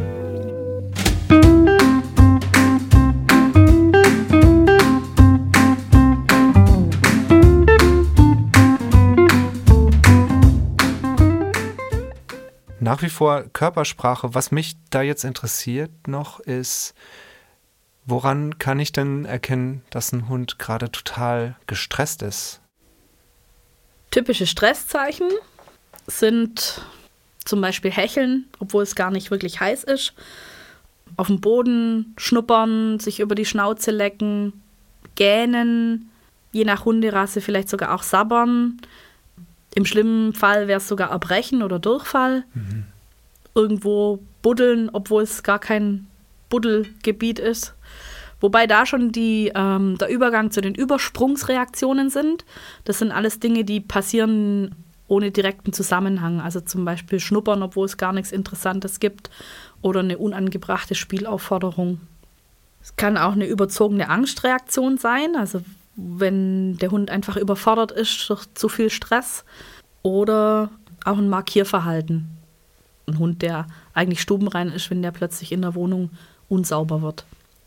Nach wie vor Körpersprache. Was mich da jetzt interessiert noch ist, woran kann ich denn erkennen, dass ein Hund gerade total gestresst ist? Typische Stresszeichen sind zum Beispiel Hecheln, obwohl es gar nicht wirklich heiß ist. Auf dem Boden schnuppern, sich über die Schnauze lecken, gähnen, je nach Hunderasse vielleicht sogar auch sabbern. Im schlimmen Fall wäre es sogar Erbrechen oder Durchfall. Mhm. Irgendwo buddeln, obwohl es gar kein Buddelgebiet ist. Wobei da schon die, ähm, der Übergang zu den Übersprungsreaktionen sind. Das sind alles Dinge, die passieren ohne direkten Zusammenhang. Also zum Beispiel Schnuppern, obwohl es gar nichts Interessantes gibt. Oder eine unangebrachte Spielaufforderung. Es kann auch eine überzogene Angstreaktion sein. Also wenn der Hund einfach überfordert ist durch zu viel Stress. Oder auch ein Markierverhalten. Ein Hund, der eigentlich stubenrein ist, wenn der plötzlich in der Wohnung unsauber wird.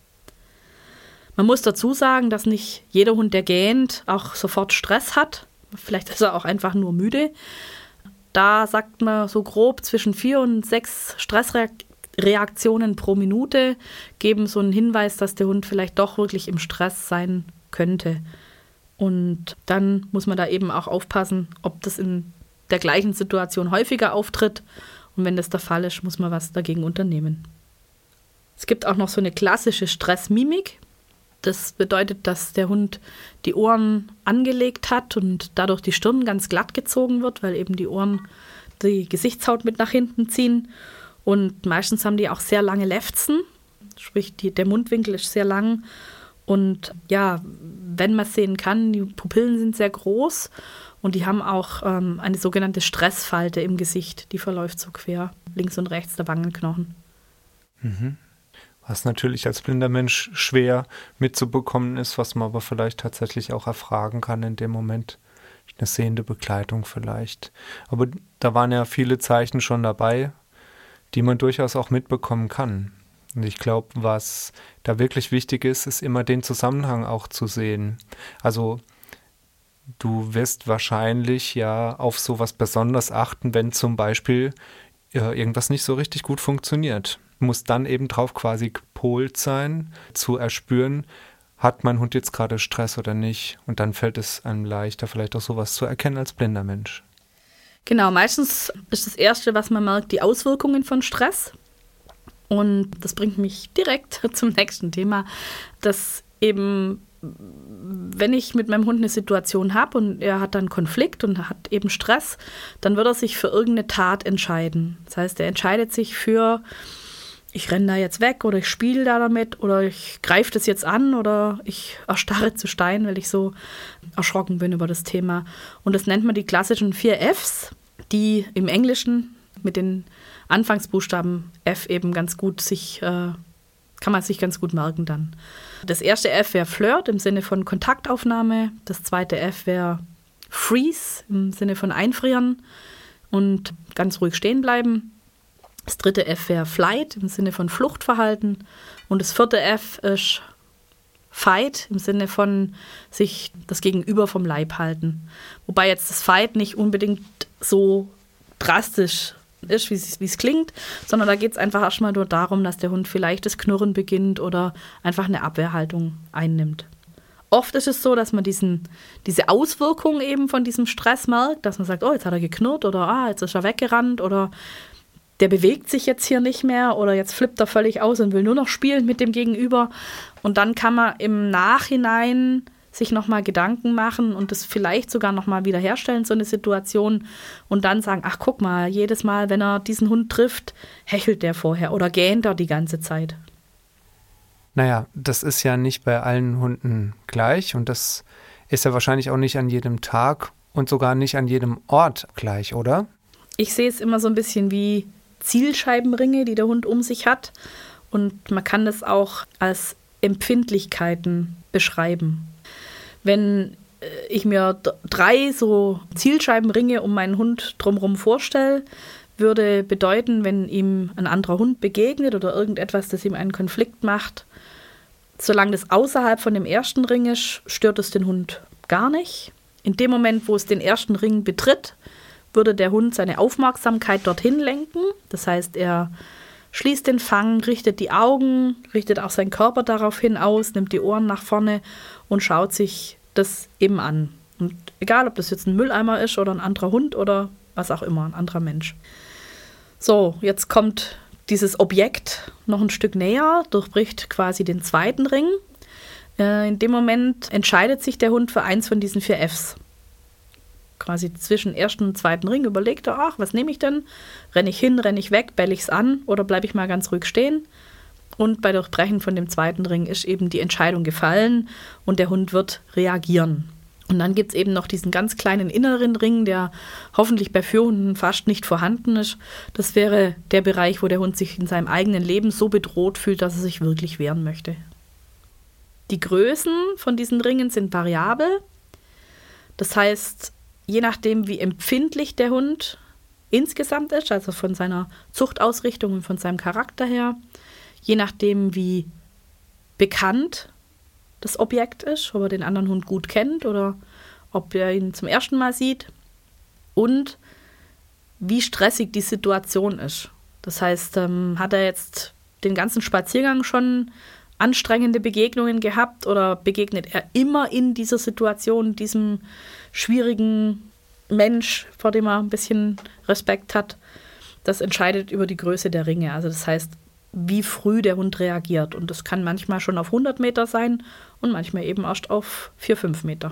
Man muss dazu sagen, dass nicht jeder Hund, der gähnt, auch sofort Stress hat. Vielleicht ist er auch einfach nur müde. Da sagt man so grob zwischen vier und sechs Stressreaktionen pro Minute geben so einen Hinweis, dass der Hund vielleicht doch wirklich im Stress sein könnte. Und dann muss man da eben auch aufpassen, ob das in der gleichen Situation häufiger auftritt. Und wenn das der Fall ist, muss man was dagegen unternehmen. Es gibt auch noch so eine klassische Stressmimik. Das bedeutet, dass der Hund die Ohren angelegt hat und dadurch die Stirn ganz glatt gezogen wird, weil eben die Ohren die Gesichtshaut mit nach hinten ziehen. Und meistens haben die auch sehr lange Lefzen, sprich die, der Mundwinkel ist sehr lang. Und ja, wenn man sehen kann, die Pupillen sind sehr groß und die haben auch ähm, eine sogenannte Stressfalte im Gesicht. Die verläuft so quer links und rechts der Wangenknochen. Mhm. Was natürlich als blinder Mensch schwer mitzubekommen ist, was man aber vielleicht tatsächlich auch erfragen kann in dem Moment. Eine sehende Begleitung vielleicht. Aber da waren ja viele Zeichen schon dabei, die man durchaus auch mitbekommen kann. Und ich glaube, was da wirklich wichtig ist, ist immer den Zusammenhang auch zu sehen. Also du wirst wahrscheinlich ja auf sowas besonders achten, wenn zum Beispiel äh, irgendwas nicht so richtig gut funktioniert. Muss dann eben drauf quasi gepolt sein, zu erspüren, hat mein Hund jetzt gerade Stress oder nicht? Und dann fällt es einem leichter, vielleicht auch sowas zu erkennen als blinder Mensch. Genau, meistens ist das Erste, was man merkt, die Auswirkungen von Stress. Und das bringt mich direkt zum nächsten Thema, dass eben, wenn ich mit meinem Hund eine Situation habe und er hat dann Konflikt und hat eben Stress, dann wird er sich für irgendeine Tat entscheiden. Das heißt, er entscheidet sich für, ich renne da jetzt weg oder ich spiele da damit oder ich greife das jetzt an oder ich erstarre zu Stein, weil ich so erschrocken bin über das Thema. Und das nennt man die klassischen vier Fs, die im Englischen mit den Anfangsbuchstaben F eben ganz gut sich, äh, kann man sich ganz gut merken dann. Das erste F wäre Flirt im Sinne von Kontaktaufnahme. Das zweite F wäre Freeze im Sinne von Einfrieren und ganz ruhig stehen bleiben. Das dritte F wäre Flight im Sinne von Fluchtverhalten. Und das vierte F ist Fight im Sinne von sich das Gegenüber vom Leib halten. Wobei jetzt das Fight nicht unbedingt so drastisch ist, wie es klingt, sondern da geht es einfach erstmal nur darum, dass der Hund vielleicht das Knurren beginnt oder einfach eine Abwehrhaltung einnimmt. Oft ist es so, dass man diesen, diese Auswirkung eben von diesem Stress merkt, dass man sagt, oh, jetzt hat er geknurrt oder ah, jetzt ist er weggerannt oder der bewegt sich jetzt hier nicht mehr oder jetzt flippt er völlig aus und will nur noch spielen mit dem Gegenüber. Und dann kann man im Nachhinein sich nochmal Gedanken machen und das vielleicht sogar nochmal wiederherstellen, so eine Situation und dann sagen, ach guck mal, jedes Mal, wenn er diesen Hund trifft, hechelt der vorher oder gähnt er die ganze Zeit. Naja, das ist ja nicht bei allen Hunden gleich und das ist ja wahrscheinlich auch nicht an jedem Tag und sogar nicht an jedem Ort gleich, oder? Ich sehe es immer so ein bisschen wie Zielscheibenringe, die der Hund um sich hat und man kann das auch als Empfindlichkeiten beschreiben. Wenn ich mir d- drei so Zielscheibenringe um meinen Hund drumherum vorstelle, würde bedeuten, wenn ihm ein anderer Hund begegnet oder irgendetwas, das ihm einen Konflikt macht, solange das außerhalb von dem ersten Ring ist, stört es den Hund gar nicht. In dem Moment, wo es den ersten Ring betritt, würde der Hund seine Aufmerksamkeit dorthin lenken. Das heißt, er schließt den Fang, richtet die Augen, richtet auch seinen Körper daraufhin aus, nimmt die Ohren nach vorne und schaut sich das eben an. Und egal, ob das jetzt ein Mülleimer ist oder ein anderer Hund oder was auch immer, ein anderer Mensch. So, jetzt kommt dieses Objekt noch ein Stück näher, durchbricht quasi den zweiten Ring. Äh, in dem Moment entscheidet sich der Hund für eins von diesen vier Fs. Quasi zwischen ersten und zweiten Ring überlegt er, ach, was nehme ich denn? Renne ich hin, renne ich weg, belle ich es an oder bleibe ich mal ganz ruhig stehen? Und bei Durchbrechen von dem zweiten Ring ist eben die Entscheidung gefallen und der Hund wird reagieren. Und dann gibt es eben noch diesen ganz kleinen inneren Ring, der hoffentlich bei Führhunden fast nicht vorhanden ist. Das wäre der Bereich, wo der Hund sich in seinem eigenen Leben so bedroht fühlt, dass er sich wirklich wehren möchte. Die Größen von diesen Ringen sind variabel. Das heißt, je nachdem, wie empfindlich der Hund insgesamt ist, also von seiner Zuchtausrichtung und von seinem Charakter her, je nachdem, wie bekannt das Objekt ist, ob er den anderen Hund gut kennt oder ob er ihn zum ersten Mal sieht und wie stressig die Situation ist. Das heißt, ähm, hat er jetzt den ganzen Spaziergang schon anstrengende Begegnungen gehabt oder begegnet er immer in dieser Situation, diesem schwierigen Mensch, vor dem er ein bisschen Respekt hat? Das entscheidet über die Größe der Ringe. Also das heißt, wie früh der Hund reagiert. Und das kann manchmal schon auf hundert Meter sein und manchmal eben erst auf vier, fünf Meter.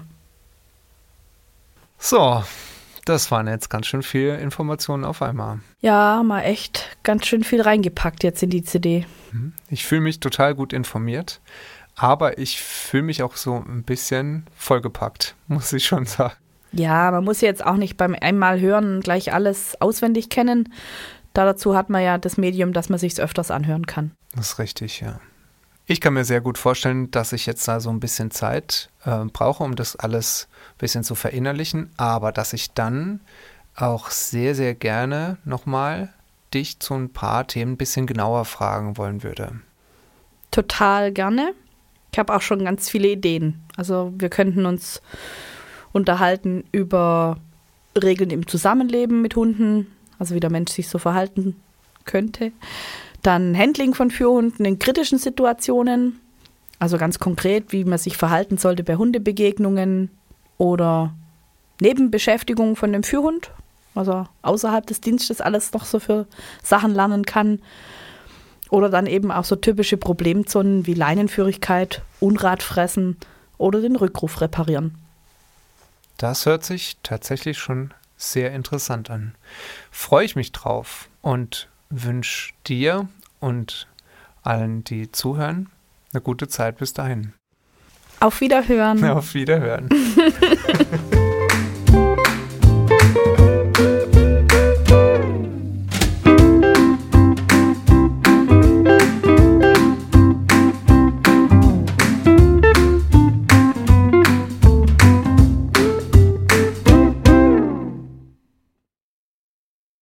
So, das waren jetzt ganz schön viele Informationen auf einmal. Ja, mal echt ganz schön viel reingepackt jetzt in die C D. Ich fühle mich total gut informiert. Aber ich fühle mich auch so ein bisschen vollgepackt, muss ich schon sagen. Ja, man muss jetzt auch nicht beim einmal hören gleich alles auswendig kennen. Da dazu hat man ja das Medium, dass man sich öfters anhören kann. Das ist richtig, ja. Ich kann mir sehr gut vorstellen, dass ich jetzt da so ein bisschen Zeit äh, brauche, um das alles ein bisschen zu verinnerlichen, aber dass ich dann auch sehr, sehr gerne nochmal dich zu ein paar Themen ein bisschen genauer fragen wollen würde. Total gerne. Ich habe auch schon ganz viele Ideen. Also wir könnten uns unterhalten über Regeln im Zusammenleben mit Hunden, also wie der Mensch sich so verhalten könnte. Dann Handling von Führhunden in kritischen Situationen, also ganz konkret, wie man sich verhalten sollte bei Hundebegegnungen oder Nebenbeschäftigung von dem Führhund, also außerhalb des Dienstes alles noch so für Sachen lernen kann. Oder dann eben auch so typische Problemzonen wie Leinenführigkeit, Unratfressen oder den Rückruf reparieren. Das hört sich tatsächlich schon sehr interessant an. Freue ich mich drauf und wünsche dir und allen, die zuhören, eine gute Zeit bis dahin. Auf Wiederhören. Auf Wiederhören.